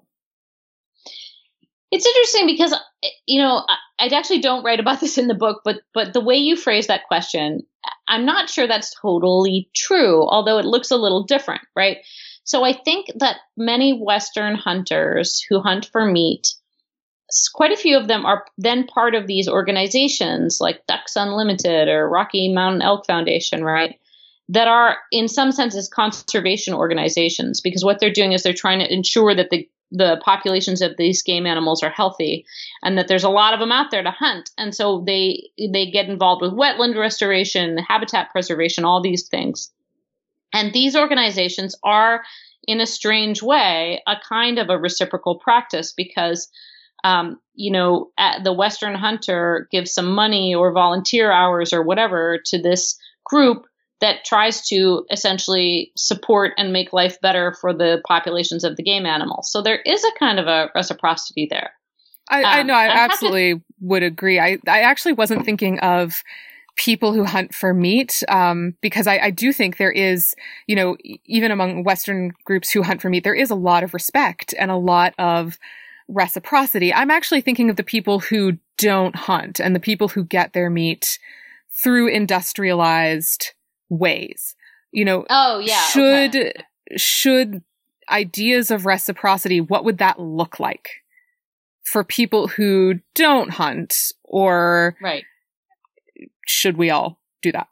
It's interesting because, you know, I, I actually don't write about this in the book, but but the way you phrase that question, I'm not sure that's totally true, although it looks a little different, right? So I think that many Western hunters who hunt for meat, quite a few of them are then part of these organizations like Ducks Unlimited or Rocky Mountain Elk Foundation, right? That are in some senses conservation organizations, because what they're doing is they're trying to ensure that the, the populations of these game animals are healthy and that there's a lot of them out there to hunt. And so they, they get involved with wetland restoration, habitat preservation, all these things. And these organizations are, in a strange way, a kind of a reciprocal practice because Um, you know, the Western hunter gives some money or volunteer hours or whatever to this group that tries to essentially support and make life better for the populations of the game animals. So there is a kind of a reciprocity there. I, um, I know, I, I absolutely to- would agree. I, I actually wasn't thinking of people who hunt for meat, um, because I, I do think there is, you know, even among Western groups who hunt for meat, there is a lot of respect and a lot of reciprocity. I'm actually thinking of the people who don't hunt and the people who get their meat through industrialized ways. You know, oh yeah, should okay. should ideas of reciprocity, what would that look like for people who don't hunt, or right? Should we all do that?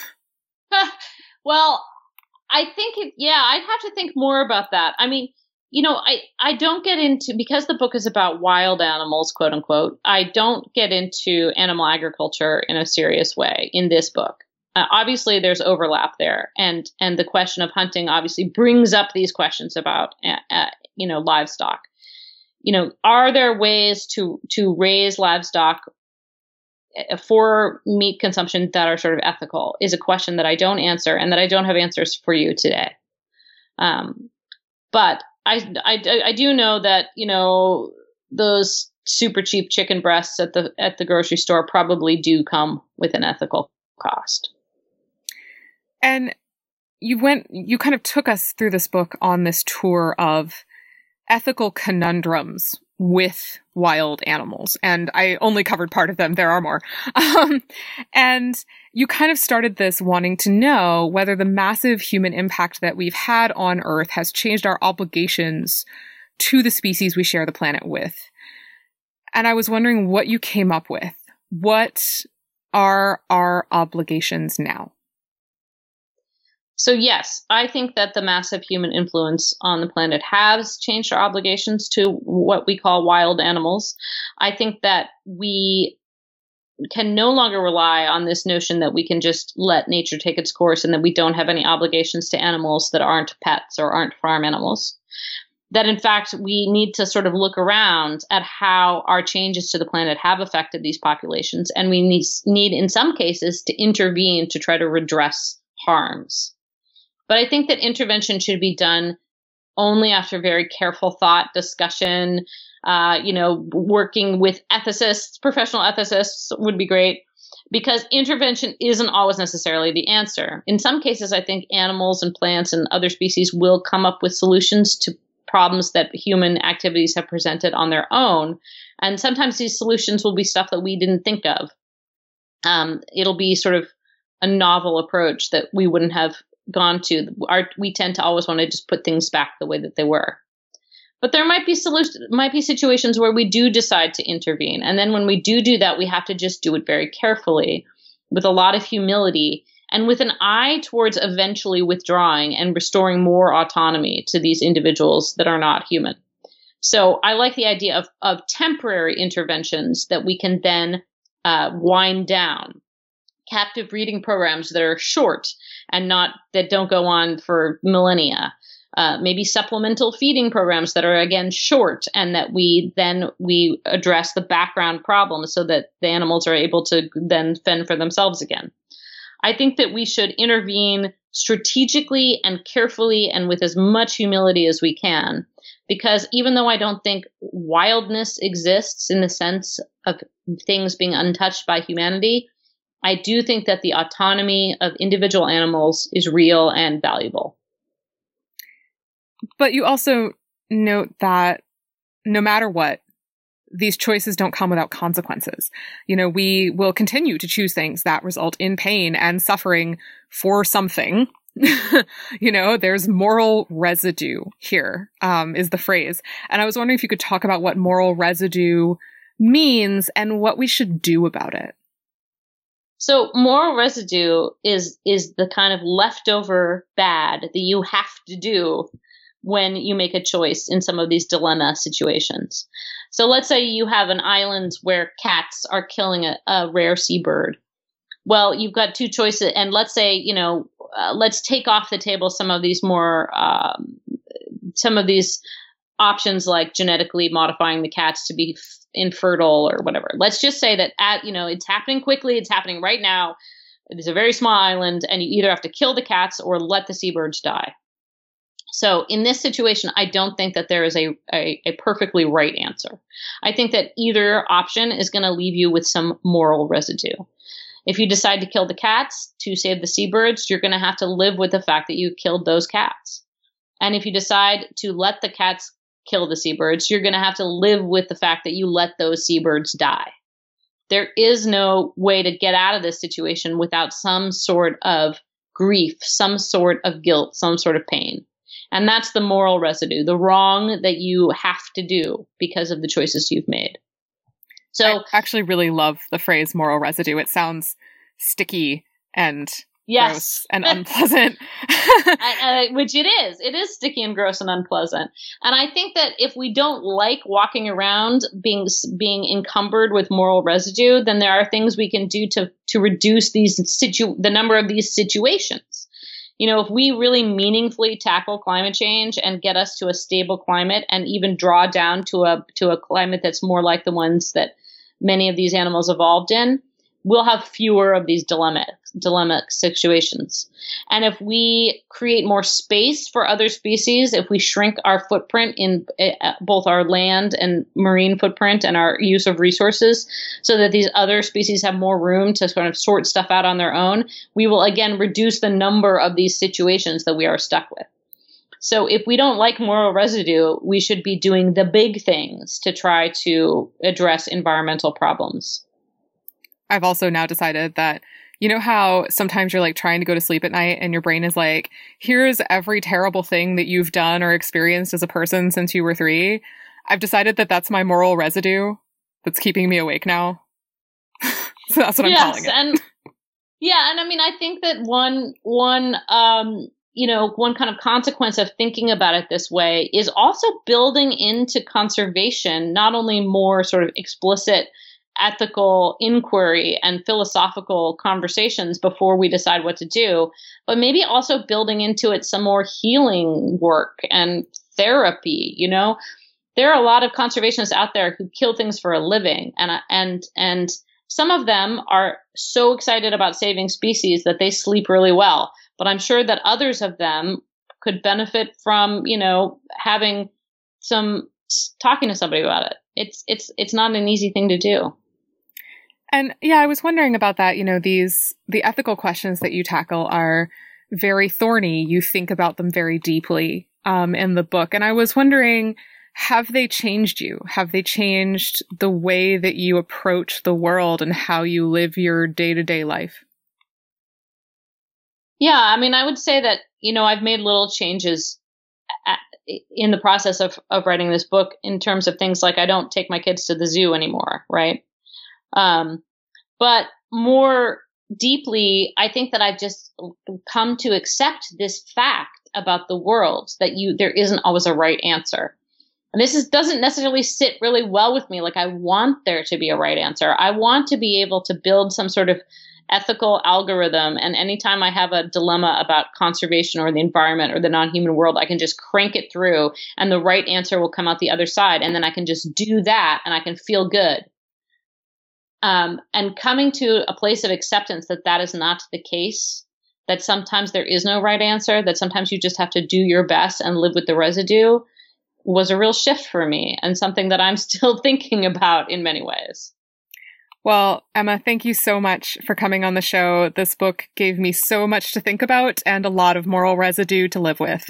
Well, I think it, yeah, I'd have to think more about that. I mean, you know, I, I don't get into, because the book is about wild animals, quote unquote, I don't get into animal agriculture in a serious way in this book. Uh, obviously, there's overlap there. And, and the question of hunting obviously brings up these questions about, uh, uh, you know, livestock. You know, are there ways to, to raise livestock for meat consumption that are sort of ethical is a question that I don't answer and that I don't have answers for you today. Um, but I, I, I do know that, you know, those super cheap chicken breasts at the, at the grocery store probably do come with an ethical cost. And you went, you kind of took us through this book on this tour of ethical conundrums with wild animals. And I only covered part of them. There are more. Um, and you kind of started this wanting to know whether the massive human impact that we've had on Earth has changed our obligations to the species we share the planet with. And I was wondering what you came up with. What are our obligations now? So yes, I think that the massive human influence on the planet has changed our obligations to what we call wild animals. I think that we can no longer rely on this notion that we can just let nature take its course and that we don't have any obligations to animals that aren't pets or aren't farm animals. That in fact, we need to sort of look around at how our changes to the planet have affected these populations. And we need, need in some cases to intervene to try to redress harms. But I think that intervention should be done only after very careful thought, discussion, uh, you know, working with ethicists, professional ethicists would be great, because intervention isn't always necessarily the answer. In some cases, I think animals and plants and other species will come up with solutions to problems that human activities have presented on their own. And sometimes these solutions will be stuff that we didn't think of. Um, it'll be sort of a novel approach that we wouldn't have gone to. Our, we tend to always want to just put things back the way that they were. But there might be solutions, might be situations where we do decide to intervene. And then when we do do that, we have to just do it very carefully with a lot of humility and with an eye towards eventually withdrawing and restoring more autonomy to these individuals that are not human. So I like the idea of, of temporary interventions that we can then uh, wind down. Captive breeding programs that are short and not that don't go on for millennia. Uh, maybe supplemental feeding programs that are again short, and that we then we address the background problems so that the animals are able to then fend for themselves again. I think that we should intervene strategically and carefully and with as much humility as we can, because even though I don't think wildness exists in the sense of things being untouched by humanity, I do think that the autonomy of individual animals is real and valuable. But you also note that no matter what, these choices don't come without consequences. You know, we will continue to choose things that result in pain and suffering for something. You know, there's moral residue here, um, is the phrase. And I was wondering if you could talk about what moral residue means and what we should do about it. So moral residue is is the kind of leftover bad that you have to do when you make a choice in some of these dilemma situations. So let's say you have an island where cats are killing a, a rare seabird. Well, you've got two choices. And let's say, you know, uh, let's take off the table some of these more, um, some of these options like genetically modifying the cats to be f- infertile or whatever. Let's just say that at, you know, it's happening quickly. It's happening right now. It's a very small island and you either have to kill the cats or let the seabirds die. So in this situation, I don't think that there is a, a, a perfectly right answer. I think that either option is going to leave you with some moral residue. If you decide to kill the cats to save the seabirds, you're going to have to live with the fact that you killed those cats. And if you decide to let the cats kill the seabirds, you're going to have to live with the fact that you let those seabirds die. There is no way to get out of this situation without some sort of grief, some sort of guilt, some sort of pain. And that's the moral residue, the wrong that you have to do because of the choices you've made. So I actually really love the phrase moral residue. It sounds sticky and yes. gross and unpleasant. I, I, which it is. It is sticky and gross and unpleasant. And I think that if we don't like walking around being being encumbered with moral residue, then there are things we can do to to reduce these situ the number of these situations. You know, if we really meaningfully tackle climate change and get us to a stable climate, and even draw down to a to a climate that's more like the ones that many of these animals evolved in, we'll have fewer of these dilemma dilemma situations. And if we create more space for other species, if we shrink our footprint in uh, both our land and marine footprint and our use of resources, so that these other species have more room to sort of sort stuff out on their own, we will again reduce the number of these situations that we are stuck with. So if we don't like moral residue, we should be doing the big things to try to address environmental problems. I've also now decided that, you know how sometimes you're like trying to go to sleep at night and your brain is like, here's every terrible thing that you've done or experienced as a person since you were three. I've decided that that's my moral residue that's keeping me awake now. So that's what I'm yes, calling it. And yeah, and I mean, I think that one, one, um, you know, one kind of consequence of thinking about it this way is also building into conservation not only more sort of explicit ethical inquiry and philosophical conversations before we decide what to do, but maybe also building into it some more healing work and therapy. You know, there are a lot of conservationists out there who kill things for a living, and and and some of them are so excited about saving species that they sleep really well. But I'm sure that others of them could benefit from, you know, having some talking to somebody about it. It's it's it's not an easy thing to do. And yeah, I was wondering about that. You know, these, the ethical questions that you tackle are very thorny. You think about them very deeply um, in the book. And I was wondering, have they changed you? Have they changed the way that you approach the world and how you live your day-to-day life? Yeah, I mean, I would say that, you know, I've made little changes at, in the process of, of writing this book in terms of things like I don't take my kids to the zoo anymore, right? Um, but more deeply, I think that I've just come to accept this fact about the world, that you, there isn't always a right answer. And this is, doesn't necessarily sit really well with me. Like, I want there to be a right answer. I want to be able to build some sort of ethical algorithm. And anytime I have a dilemma about conservation or the environment or the non-human world, I can just crank it through and the right answer will come out the other side. And then I can just do that and I can feel good. Um, and coming to a place of acceptance that that is not the case, that sometimes there is no right answer, that sometimes you just have to do your best and live with the residue, was a real shift for me and something that I'm still thinking about in many ways. Well, Emma, thank you so much for coming on the show. This book gave me so much to think about and a lot of moral residue to live with.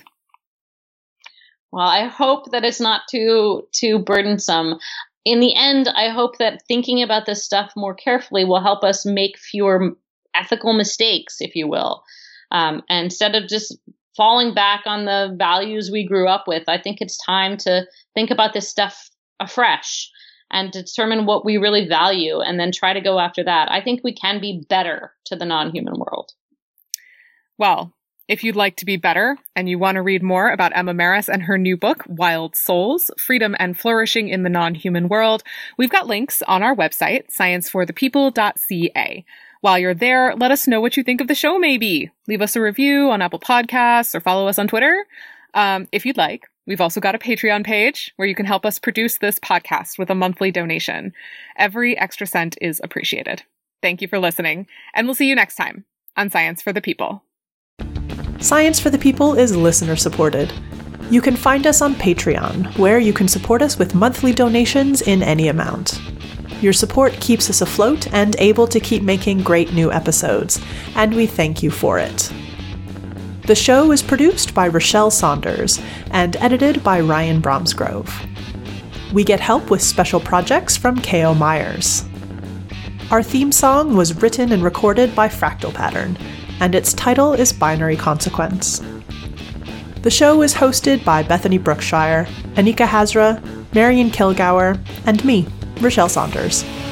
Well, I hope that it's not too too burdensome. In the end, I hope that thinking about this stuff more carefully will help us make fewer ethical mistakes, if you will. Um, and instead of just falling back on the values we grew up with, I think it's time to think about this stuff afresh and determine what we really value and then try to go after that. I think we can be better to the non-human world. Well, if you'd like to be better and you want to read more about Emma Marris and her new book, Wild Souls, Freedom and Flourishing in the Non-Human World, we've got links on our website, science for the people dot c a. While you're there, let us know what you think of the show maybe. Leave us a review on Apple Podcasts or follow us on Twitter. Um, if you'd like, we've also got a Patreon page where you can help us produce this podcast with a monthly donation. Every extra cent is appreciated. Thank you for listening, and we'll see you next time on Science for the People. Science for the People is listener-supported. You can find us on Patreon, where you can support us with monthly donations in any amount. Your support keeps us afloat and able to keep making great new episodes, and we thank you for it. The show is produced by Rochelle Saunders and edited by Ryan Bromsgrove. We get help with special projects from K O Myers. Our theme song was written and recorded by Fractal Pattern, and its title is Binary Consequence. The show is hosted by Bethany Brookshire, Anika Hazra, Marian Kilgour, and me, Rochelle Saunders.